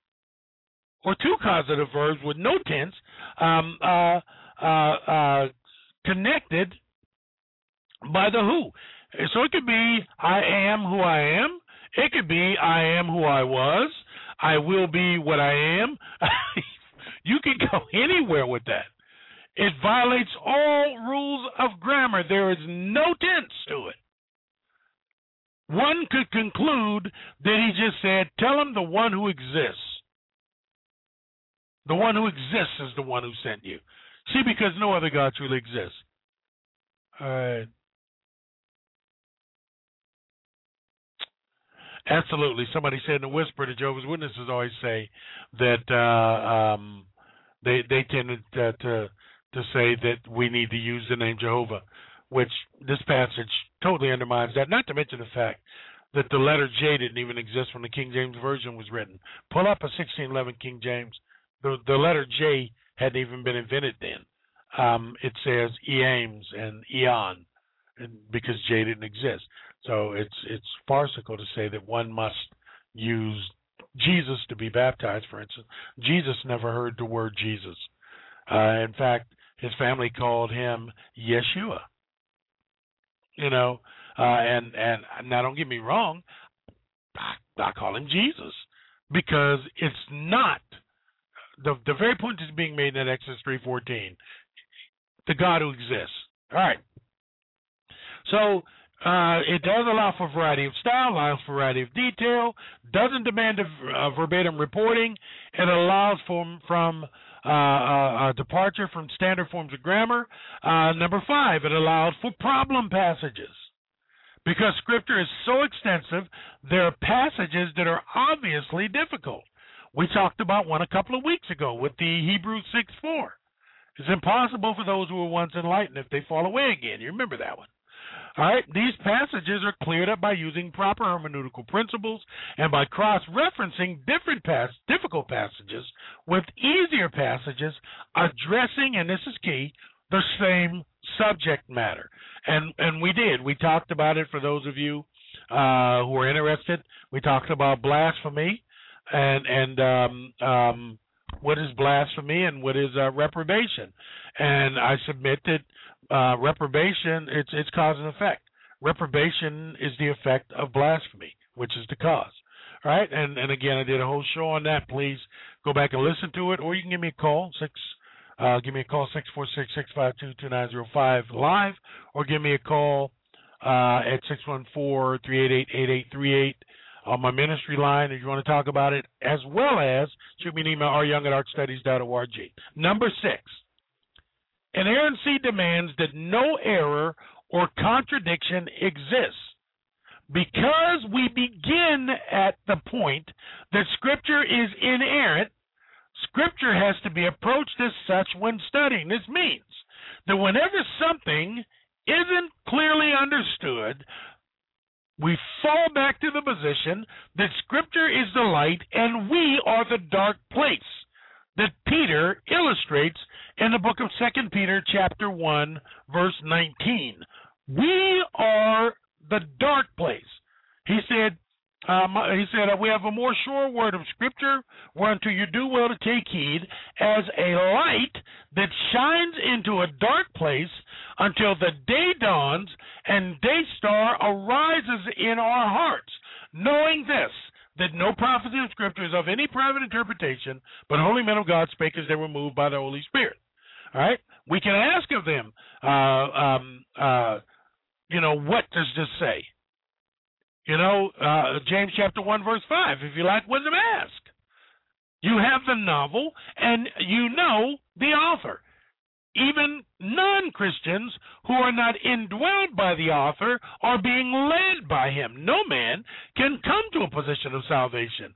or two causative verbs with no tense, um, uh, uh, uh, connected by the who. So it could be I am who I am. It could be I am who I was. I will be what I am. You can go anywhere with that. It violates all rules of grammar. There is no tense to it. One could conclude that he just said, tell him the one who exists. The one who exists is the one who sent you. See, because no other God truly exists. All right. Absolutely. Somebody said in a whisper, the Jehovah's Witnesses always say that uh, um, they they tend to, to to say that we need to use the name Jehovah, which this passage totally undermines that, not to mention the fact that the letter J didn't even exist when the King James Version was written. Pull up a sixteen eleven King James. The, the letter J hadn't even been invented then. Um, it says Eames and Eon, because J didn't exist. So it's it's farcical to say that one must use Jesus to be baptized, for instance. Jesus never heard the word Jesus. Uh, in fact, his family called him Yeshua. You know, uh, and and now don't get me wrong, I, I call him Jesus because it's not the the very point is being made in Exodus three fourteen, the God who exists. All right. So uh, it does allow for variety of style, allows for variety of detail, doesn't demand a, a verbatim reporting. It allows for, from uh, a, a departure from standard forms of grammar. Uh, number five, it allows for problem passages. Because Scripture is so extensive, there are passages that are obviously difficult. We talked about one a couple of weeks ago with the Hebrews six four. It's impossible for those who were once enlightened if they fall away again. You remember that one. All right, these passages are cleared up by using proper hermeneutical principles and by cross-referencing different pas- difficult passages with easier passages addressing, and this is key, the same subject matter. And and we did. We talked about it for those of you uh, who are interested. We talked about blasphemy and and um, um, what is blasphemy and what is uh, reprobation. And I submit that Uh, reprobation, it's it's cause and effect. Reprobation is the effect of blasphemy, which is the cause. All right, and and again, I did a whole show on that. Please go back and listen to it, or you can give me a call six. Uh, give me a call six four six, six five two, two nine zero five live, or give me a call uh, at six one four, three eight eight, eight eight three eight on my ministry line if you want to talk about it, as well as shoot me an email r young at ark studies dot org. Number six. Inerrancy demands that no error or contradiction exists. Because we begin at the point that Scripture is inerrant, Scripture has to be approached as such when studying. This means that whenever something isn't clearly understood, we fall back to the position that Scripture is the light and we are the dark place that Peter illustrates in the book of Second Peter chapter one, verse nineteen. We are the dark place. He said, um, he said, we have a more sure word of Scripture, whereunto you do well to take heed, as a light that shines into a dark place until the day dawns and day star arises in our hearts, knowing this, that no prophecy of Scripture is of any private interpretation, but holy men of God spake as they were moved by the Holy Spirit. All right? We can ask of them, uh, um, uh, you know, what does this say? You know, uh, James chapter one, verse five, if you lack wisdom, ask. You have the novel, and you know the author. Even non-Christians who are not indwelled by the author are being led by him. No man can come to a position of salvation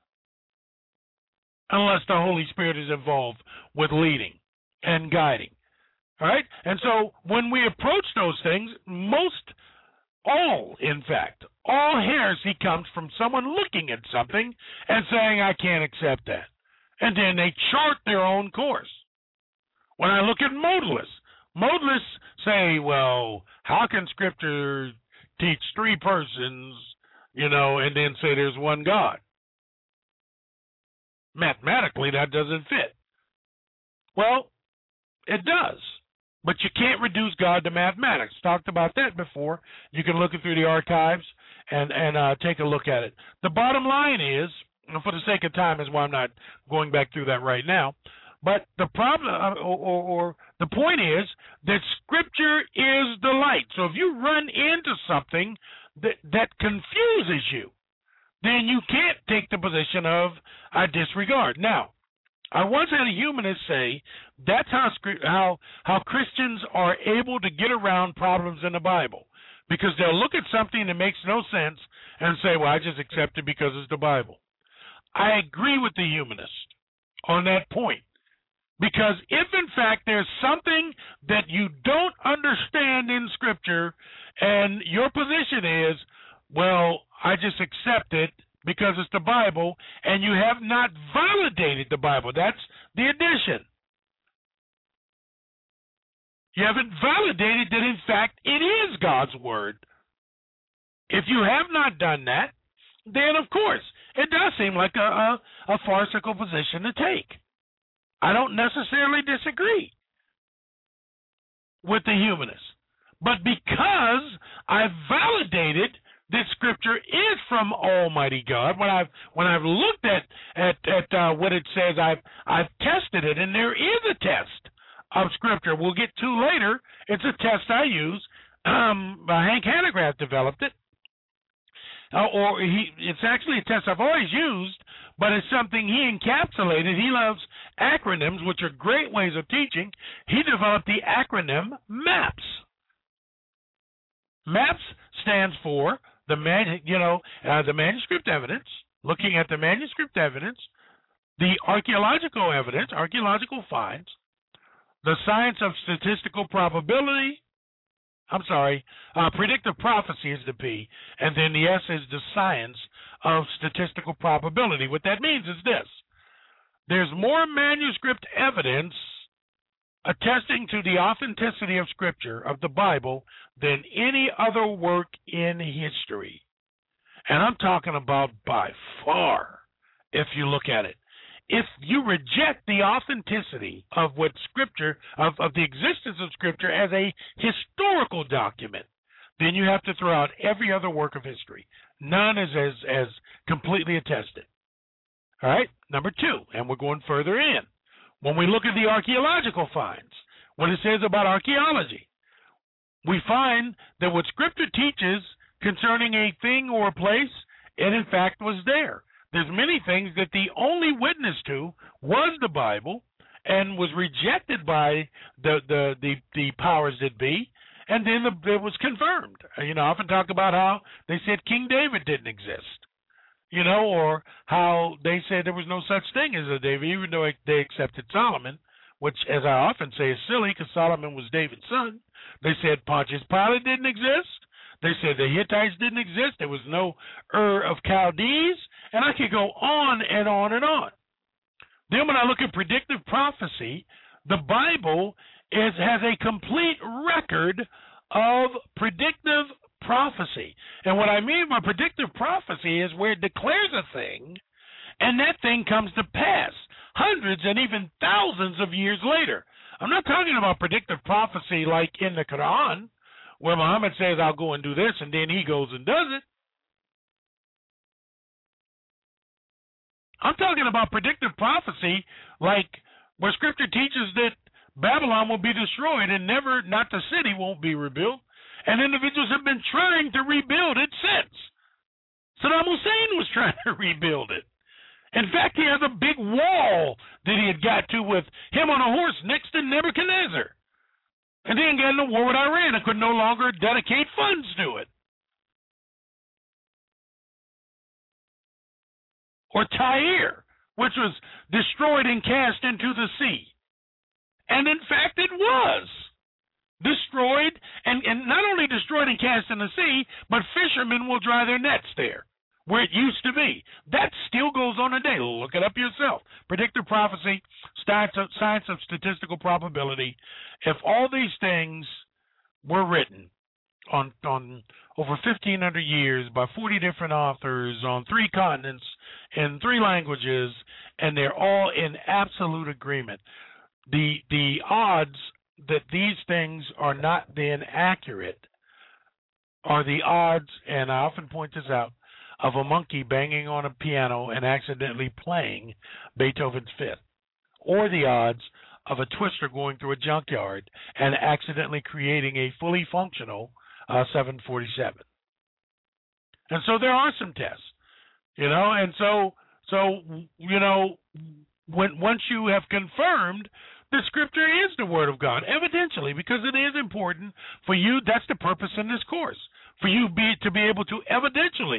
unless the Holy Spirit is involved with leading and guiding. All right? And so when we approach those things, most, all, in fact, all heresy comes from someone looking at something and saying, I can't accept that. And then they chart their own course. When I look at modalists, modalists say, well, how can Scripture teach three persons, you know, and then say there's one God? Mathematically, that doesn't fit. Well, it does, but you can't reduce God to mathematics. Talked about that before. You can look it through the archives and, and uh, take a look at it. The bottom line is, and for the sake of time is why I'm not going back through that right now, but the problem, or, or, or the point is that Scripture is the light. So if you run into something that, that confuses you, then you can't take the position of I disregard. Now, I once had a humanist say that's how how how Christians are able to get around problems in the Bible, because they'll look at something that makes no sense and say, well, I just accept it because it's the Bible. I agree with the humanist on that point. Because if, in fact, there's something that you don't understand in Scripture and your position is, well, I just accept it because it's the Bible, and you have not validated the Bible. That's the addition. You haven't validated that, in fact, it is God's Word. If you have not done that, then of course it does seem like a, a, a farcical position to take. I don't necessarily disagree with the humanists. But because I've validated that Scripture is from Almighty God, when I've when I've looked at at, at uh, what it says, I've I've tested it, and there is a test of Scripture. We'll get to later. It's a test I use. Um, Hank Hanegraaff developed it, uh, or he. It's actually a test I've always used, but it's something he encapsulated. He loves acronyms, which are great ways of teaching. He developed the acronym MAPS. MAPS stands for the man, you know, uh, the manuscript evidence, looking at the manuscript evidence, the archaeological evidence, archaeological finds, the science of statistical probability, I'm sorry, uh, predictive prophecy is the P, and then the S is the science of statistical probability. What that means is this: there's more manuscript evidence attesting to the authenticity of Scripture, of the Bible, than any other work in history. And I'm talking about by far, if you look at it. If you reject the authenticity of what Scripture, of, of the existence of Scripture as a historical document, then you have to throw out every other work of history. None is as, as completely attested. All right, number two, and we're going further in. When we look at the archaeological finds, what it says about archaeology, we find that what Scripture teaches concerning a thing or a place, it in fact was there. There's many things that the only witness to was the Bible and was rejected by the the the, the powers that be, and then the, it was confirmed. You know, I often talk about how they said King David didn't exist. You know, or how they said there was no such thing as a David, even though they accepted Solomon, which, as I often say, is silly because Solomon was David's son. They said Pontius Pilate didn't exist. They said the Hittites didn't exist. There was no Ur of Chaldees, and I could go on and on and on. Then when I look at predictive prophecy, the Bible is has a complete record of predictive prophecy. And what I mean by predictive prophecy is where it declares a thing, and that thing comes to pass hundreds and even thousands of years later. I'm not talking about predictive prophecy like in the Quran, where Muhammad says, I'll go and do this, and then he goes and does it. I'm talking about predictive prophecy like where Scripture teaches that Babylon will be destroyed and never, not the city, won't be rebuilt. And individuals have been trying to rebuild it since. Saddam Hussein was trying to rebuild it. In fact, he has a big wall that he had got to with him on a horse next to Nebuchadnezzar. And then got in a war with Iran and could no longer dedicate funds to it. Or Tyre, which was destroyed and cast into the sea. And in fact, it was. Destroyed, and, and not only destroyed and cast in the sea, but fishermen will dry their nets there, where it used to be. That still goes on today. Look it up yourself. Predictive prophecy, science of, science of statistical probability. If all these things were written on, on over fifteen hundred years by forty different authors on three continents in three languages, and they're all in absolute agreement, the the odds that these things are not then accurate are the odds, and I often point this out, of a monkey banging on a piano and accidentally playing Beethoven's Fifth, or the odds of a twister going through a junkyard and accidentally creating a fully functional uh, seven forty-seven. And so there are some tests, you know, and so, so you know, when once you have confirmed the Scripture is the Word of God, evidentially, because it is important for you. That's the purpose in this course, for you be, to be able to evidentially,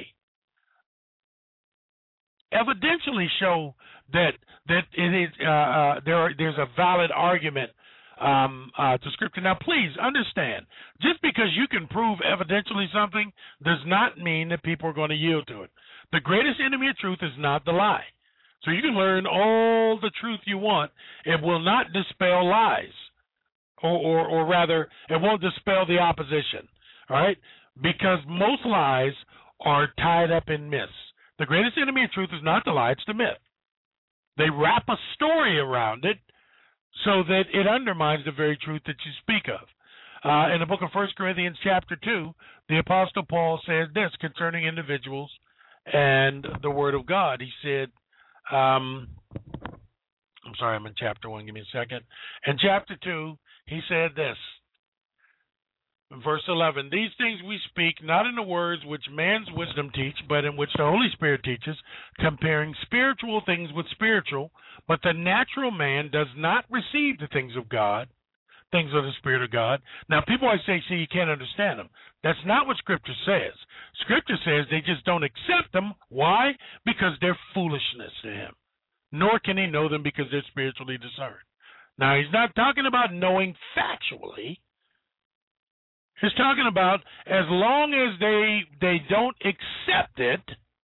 evidentially show that that it is uh, uh, there. Are, there's a valid argument um, uh, to Scripture. Now, please understand, just because you can prove evidentially something does not mean that people are going to yield to it. The greatest enemy of truth is not the lie. So you can learn all the truth you want. It will not dispel lies, or, or, or rather, it won't dispel the opposition, all right? Because most lies are tied up in myths. The greatest enemy of truth is not the lie, it's the myth. They wrap a story around it so that it undermines the very truth that you speak of. Uh, in the book of First Corinthians chapter two, the Apostle Paul says this concerning individuals and the Word of God. He said, um, I'm sorry, I'm in chapter one, give me a second. In chapter two, he said this, verse eleven, these things we speak not in the words which man's wisdom teach, but in which the Holy Spirit teaches, comparing spiritual things with spiritual, but the natural man does not receive the things of God, things of the Spirit of God. Now, people always say, see, you can't understand them. That's not what Scripture says. Scripture says they just don't accept them. Why? Because they're foolishness to him. Nor can he know them because they're spiritually discerned. Now, he's not talking about knowing factually. He's talking about as long as they they don't accept it,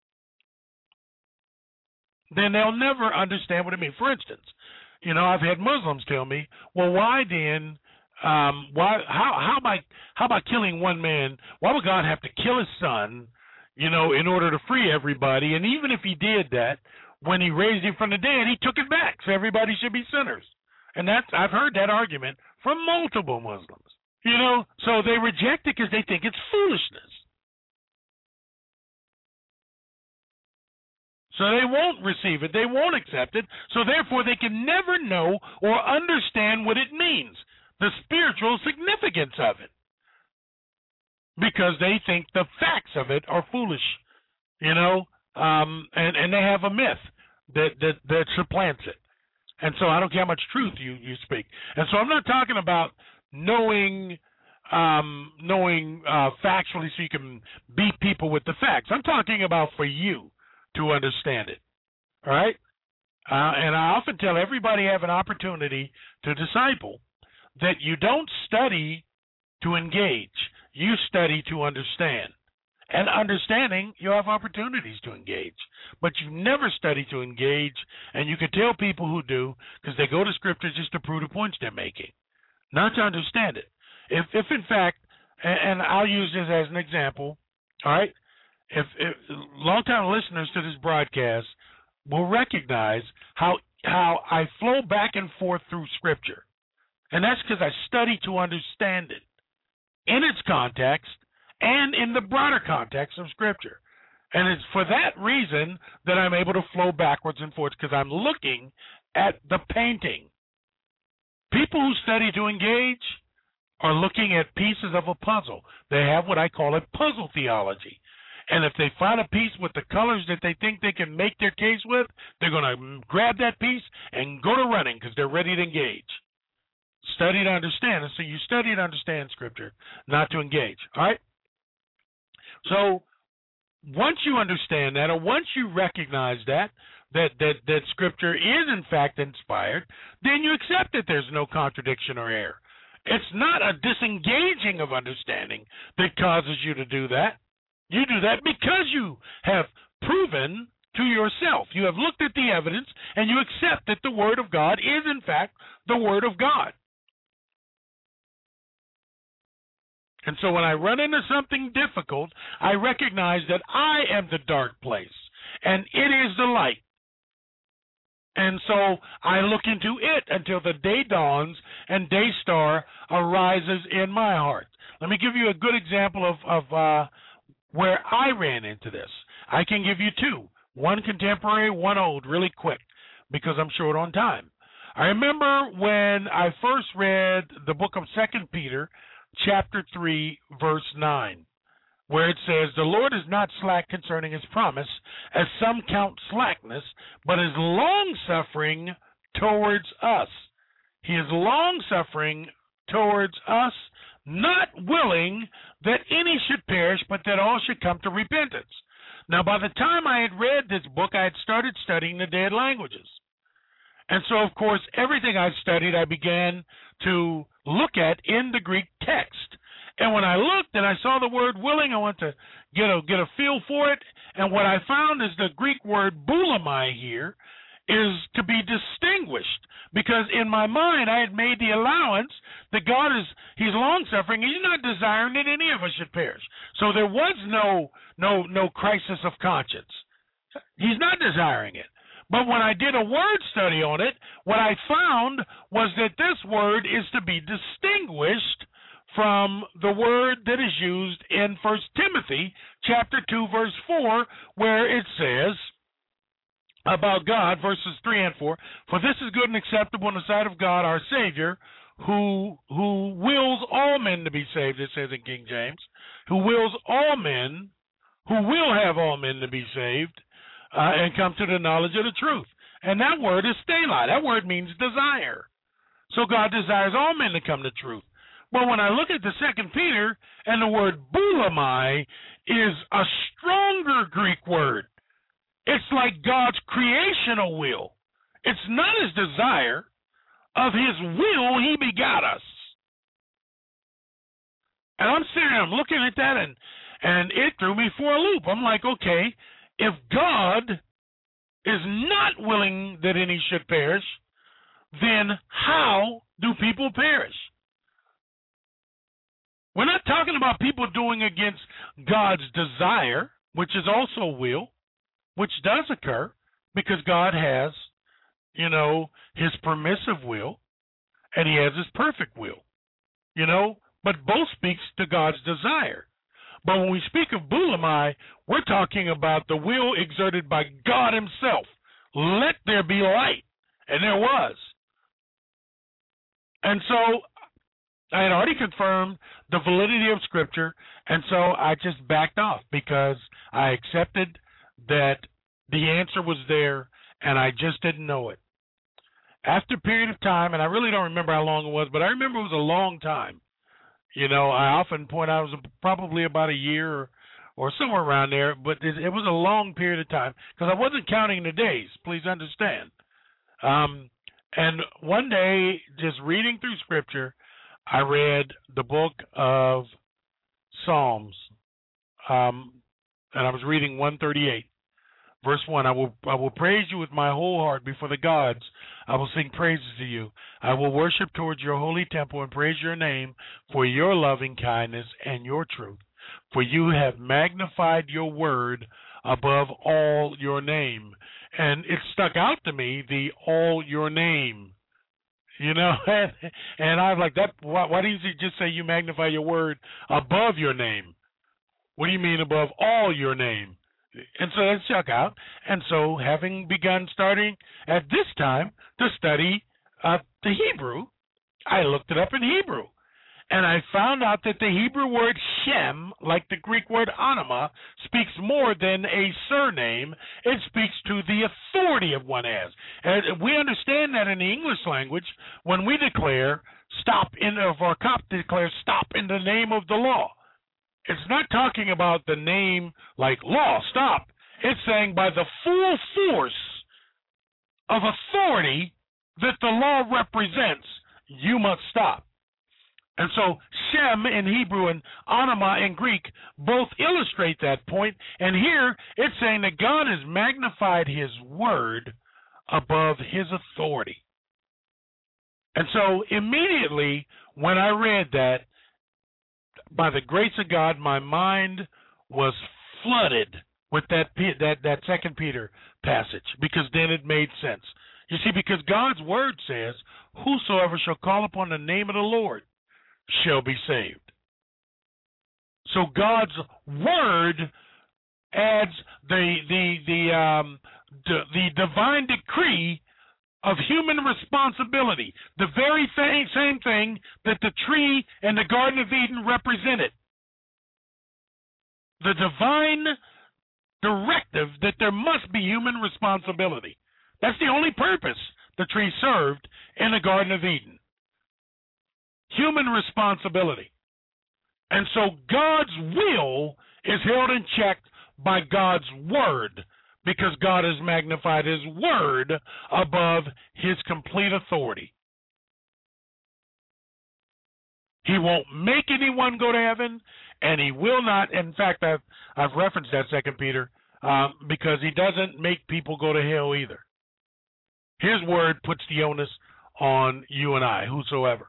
then they'll never understand what it means. For instance, you know, I've had Muslims tell me, well, why then, um, why, how, how by, how about killing one man? Why would God have to kill his son, you know, in order to free everybody? And even if he did that, when he raised him from the dead, he took it back, so everybody should be sinners. And that's, I've heard that argument from multiple Muslims, you know, so they reject it because they think it's foolishness. So they won't receive it. They won't accept it. So therefore, they can never know or understand what it means, the spiritual significance of it, because they think the facts of it are foolish, you know, um, and, and they have a myth that, that, that supplants it. And so I don't care how much truth you, you speak. And so I'm not talking about knowing um, knowing uh, factually so you can beat people with the facts. I'm talking about for you to understand it, all right? Uh, and I often tell everybody have an opportunity to disciple that you don't study to engage. You study to understand. And understanding, you have opportunities to engage. But you never study to engage, and you can tell people who do because they go to Scripture just to prove the points they're making, not to understand it. If, if in fact, and, and I'll use this as an example, all right? If, if long-time listeners to this broadcast will recognize how how I flow back and forth through Scripture, and that's because I study to understand it in its context and in the broader context of Scripture. And it's for that reason that I'm able to flow backwards and forwards, because I'm looking at the painting. People who study to engage are looking at pieces of a puzzle. They have what I call a puzzle theology. And if they find a piece with the colors that they think they can make their case with, they're going to grab that piece and go to running because they're ready to engage. Study to understand. And so you study to understand Scripture, not to engage. All right? So once you understand that, or once you recognize that, that, that, that Scripture is in fact inspired, then you accept that there's no contradiction or error. It's not a disengaging of understanding that causes you to do that. You do that because you have proven to yourself. You have looked at the evidence and you accept that the Word of God is, in fact, the Word of God. And so when I run into something difficult, I recognize that I am the dark place and it is the light. And so I look into it until the day dawns and day star arises in my heart. Let me give you a good example of, of uh, where I ran into this. I can give you two, one contemporary, one old, really quick, because I'm short on time. I remember when I first read the book of Second Peter, chapter three, verse nine, where it says, the Lord is not slack concerning his promise, as some count slackness, but is long-suffering towards us. He is long-suffering towards us, not willing that any should perish, but that all should come to repentance. Now, by the time I had read this book, I had started studying the dead languages. And so, of course, everything I studied, I began to look at in the Greek text. And when I looked and I saw the word willing, I went to get a, get a feel for it. And what I found is the Greek word boulamai here is to be distinguished, because in my mind I had made the allowance that God is, he's long-suffering. He's not desiring that any of us should perish. So there was no no no crisis of conscience. He's not desiring it. But when I did a word study on it, what I found was that this word is to be distinguished from the word that is used in First Timothy chapter two, verse four, where it says about God, verses three and four, "For this is good and acceptable in the sight of God our Savior, who who wills all men to be saved," it says in King James, who wills all men, who will have all men to be saved, uh, and come to the knowledge of the truth. And that word is stela. That word means desire. So God desires all men to come to truth. But when I look at the Second Peter, and the word boulamai is a stronger Greek word. It's like God's creational will. It's not his desire. Of his will, he begot us. And I'm sitting there, I'm looking at that, and, and it threw me for a loop. I'm like, okay, if God is not willing that any should perish, then how do people perish? We're not talking about people doing against God's desire, which is also will, which does occur because God has, you know, his permissive will and he has his perfect will, you know, but both speaks to God's desire. But when we speak of boulamai, we're talking about the will exerted by God himself. Let there be light, and there was. And so I had already confirmed the validity of Scripture, and so I just backed off because I accepted that the answer was there, and I just didn't know it. After a period of time, and I really don't remember how long it was, but I remember it was a long time. You know, I often point out it was probably about a year or, or somewhere around there, but it, it was a long period of time because I wasn't counting the days, please understand. Um, and one day, just reading through Scripture, I read the book of Psalms, um, and I was reading one thirty-eight, verse one. I will I will praise you with my whole heart before the gods. I will sing praises to you. I will worship towards your holy temple and praise your name for your loving kindness and your truth. For you have magnified your word above all your name. And it stuck out to me, the all your name. You know, and, and I was like, that. Why, why didn't you just say you magnify your word above your name? What do you mean above all your name? And so that stuck out. And so having begun starting at this time to study uh, the Hebrew, I looked it up in Hebrew. And I found out that the Hebrew word Shem, like the Greek word anima, speaks more than a surname. It speaks to the authority of one has. And we understand that in the English language when we declare stop in, if our cop declares stop in the name of the law. It's not talking about the name like law, stop. It's saying by the full force of authority that the law represents, you must stop. And so Shem in Hebrew and anima in Greek both illustrate that point. And here it's saying that God has magnified his word above his authority. And so immediately when I read that, by the grace of God, my mind was flooded with that that that Second Peter passage, because then it made sense. You see, because God's word says, whosoever shall call upon the name of the Lord shall be saved. So God's word adds the the the um the, the divine decree of human responsibility, the very thing, same thing that the tree in the Garden of Eden represented. The divine directive that there must be human responsibility. That's the only purpose the tree served in the Garden of Eden. Human responsibility. And so God's will is held in check by God's word, because God has magnified his word above his complete authority. He won't make anyone go to heaven, and he will not. In fact, I've, I've referenced that Second Peter, um, because he doesn't make people go to hell either. His word puts the onus on you and I, whosoever.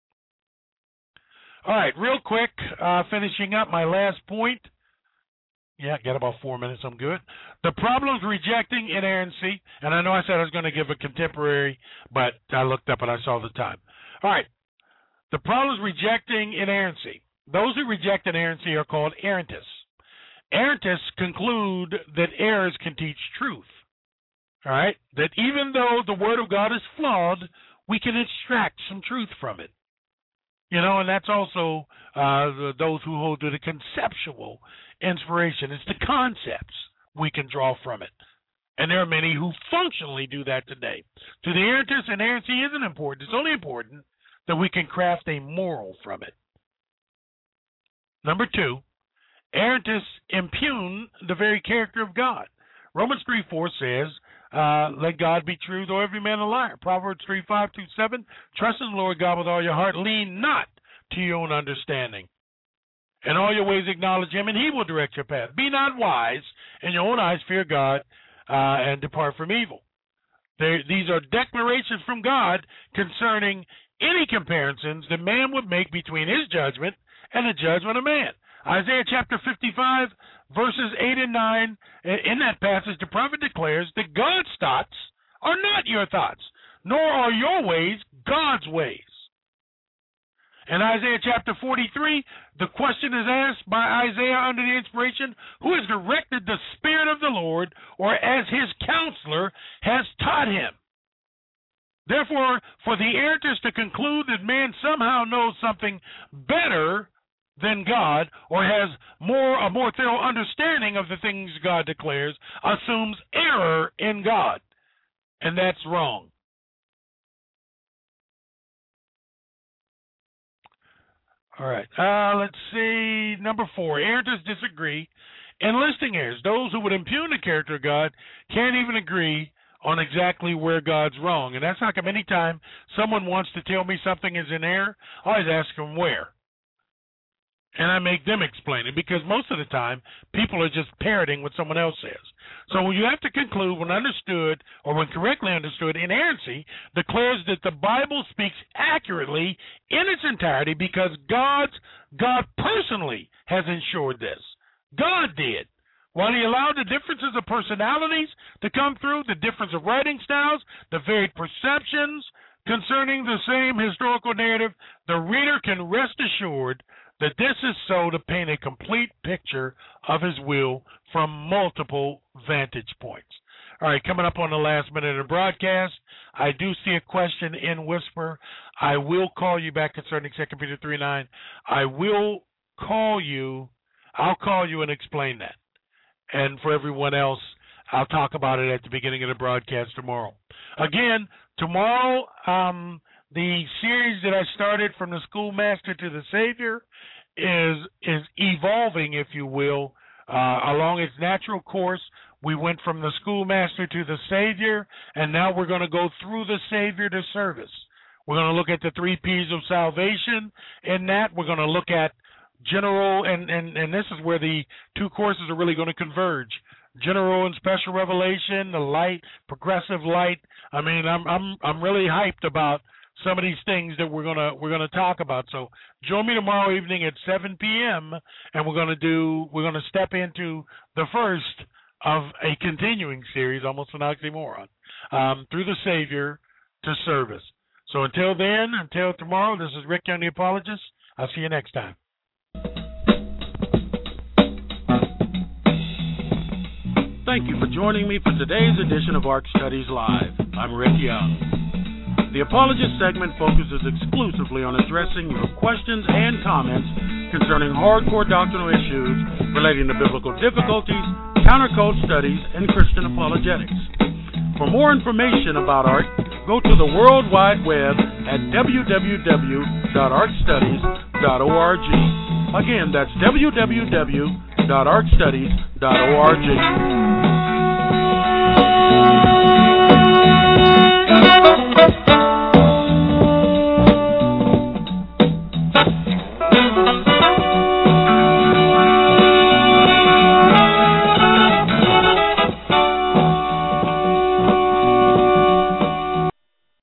All right, real quick, uh, finishing up my last point. Yeah, got about four minutes. I'm good. The problems rejecting inerrancy, and I know I said I was going to give a contemporary, but I looked up and I saw the time. All right. The problems rejecting inerrancy. Those who reject inerrancy are called errantists. Errantists conclude that errors can teach truth. All right? That even though the Word of God is flawed, we can extract some truth from it. You know, and that's also uh, the, those who hold to the conceptual inspiration. It's the concepts we can draw from it. And there are many who functionally do that today. To the errantists, inerrancy isn't important. It's only important that we can craft a moral from it. Number two, errantists impugn the very character of God. Romans three four says, uh, let God be true, though every man a liar. Proverbs three five through seven, trust in the Lord God with all your heart. Lean not to your own understanding. In all your ways acknowledge him, and he will direct your path. Be not wise in your own eyes, fear God, uh, and depart from evil. There, these are declarations from God concerning any comparisons that man would make between his judgment and the judgment of man. Isaiah chapter fifty-five, verses eight and nine, in that passage, the prophet declares that God's thoughts are not your thoughts, nor are your ways God's ways. In Isaiah chapter forty-three, the question is asked by Isaiah under the inspiration, who has directed the Spirit of the Lord, or as his counselor has taught him. Therefore, for the errantist to conclude that man somehow knows something better than God, or has more a more thorough understanding of the things God declares, assumes error in God. And that's wrong. All right. Uh, let's see. Number four. Errantists disagree. Enlisting errors. Those who would impugn the character of God can't even agree on exactly where God's wrong. And that's how come anytime someone wants to tell me something is in error, I always ask them where. And I make them explain it, because most of the time people are just parroting what someone else says. So you have to conclude, when understood, or when correctly understood, inerrancy declares that the Bible speaks accurately in its entirety because God's God personally has ensured this. God did. While he allowed the differences of personalities to come through, the difference of writing styles, the varied perceptions concerning the same historical narrative, the reader can rest assured that this is so to paint a complete picture of his will from multiple vantage points. All right, coming up on the last minute of the broadcast, I do see a question in Whisper. I will call you back concerning Second Peter three nine. I will call you. I'll call you and explain that. And for everyone else, I'll talk about it at the beginning of the broadcast tomorrow. Again, tomorrow, um, the series that I started, From the Schoolmaster to the Savior, is is evolving, if you will, uh, along its natural course. We went from the schoolmaster to the Savior, and now we're going to go through the Savior to service. We're going to look at the three P's of salvation. In that, we're going to look at general, and, and, and this is where the two courses are really going to converge. General and special revelation, the light, progressive light. I mean, I'm I'm I'm really hyped about some of these things that we're gonna we're gonna talk about. So join me tomorrow evening at seven p.m. and we're gonna do we're gonna step into the first of a continuing series, almost an oxymoron, um, through the Savior to service. So until then, until tomorrow, this is Rick Young, the Apologist. I'll see you next time. Thank you for joining me for today's edition of Ark Studies Live. I'm Rick Young. The Apologist segment focuses exclusively on addressing your questions and comments concerning hardcore doctrinal issues relating to biblical difficulties, countercult studies, and Christian apologetics. For more information about Ark, go to the World Wide Web at w w w dot ark studies dot org. Again, that's w w w dot ark studies dot org. Thank you.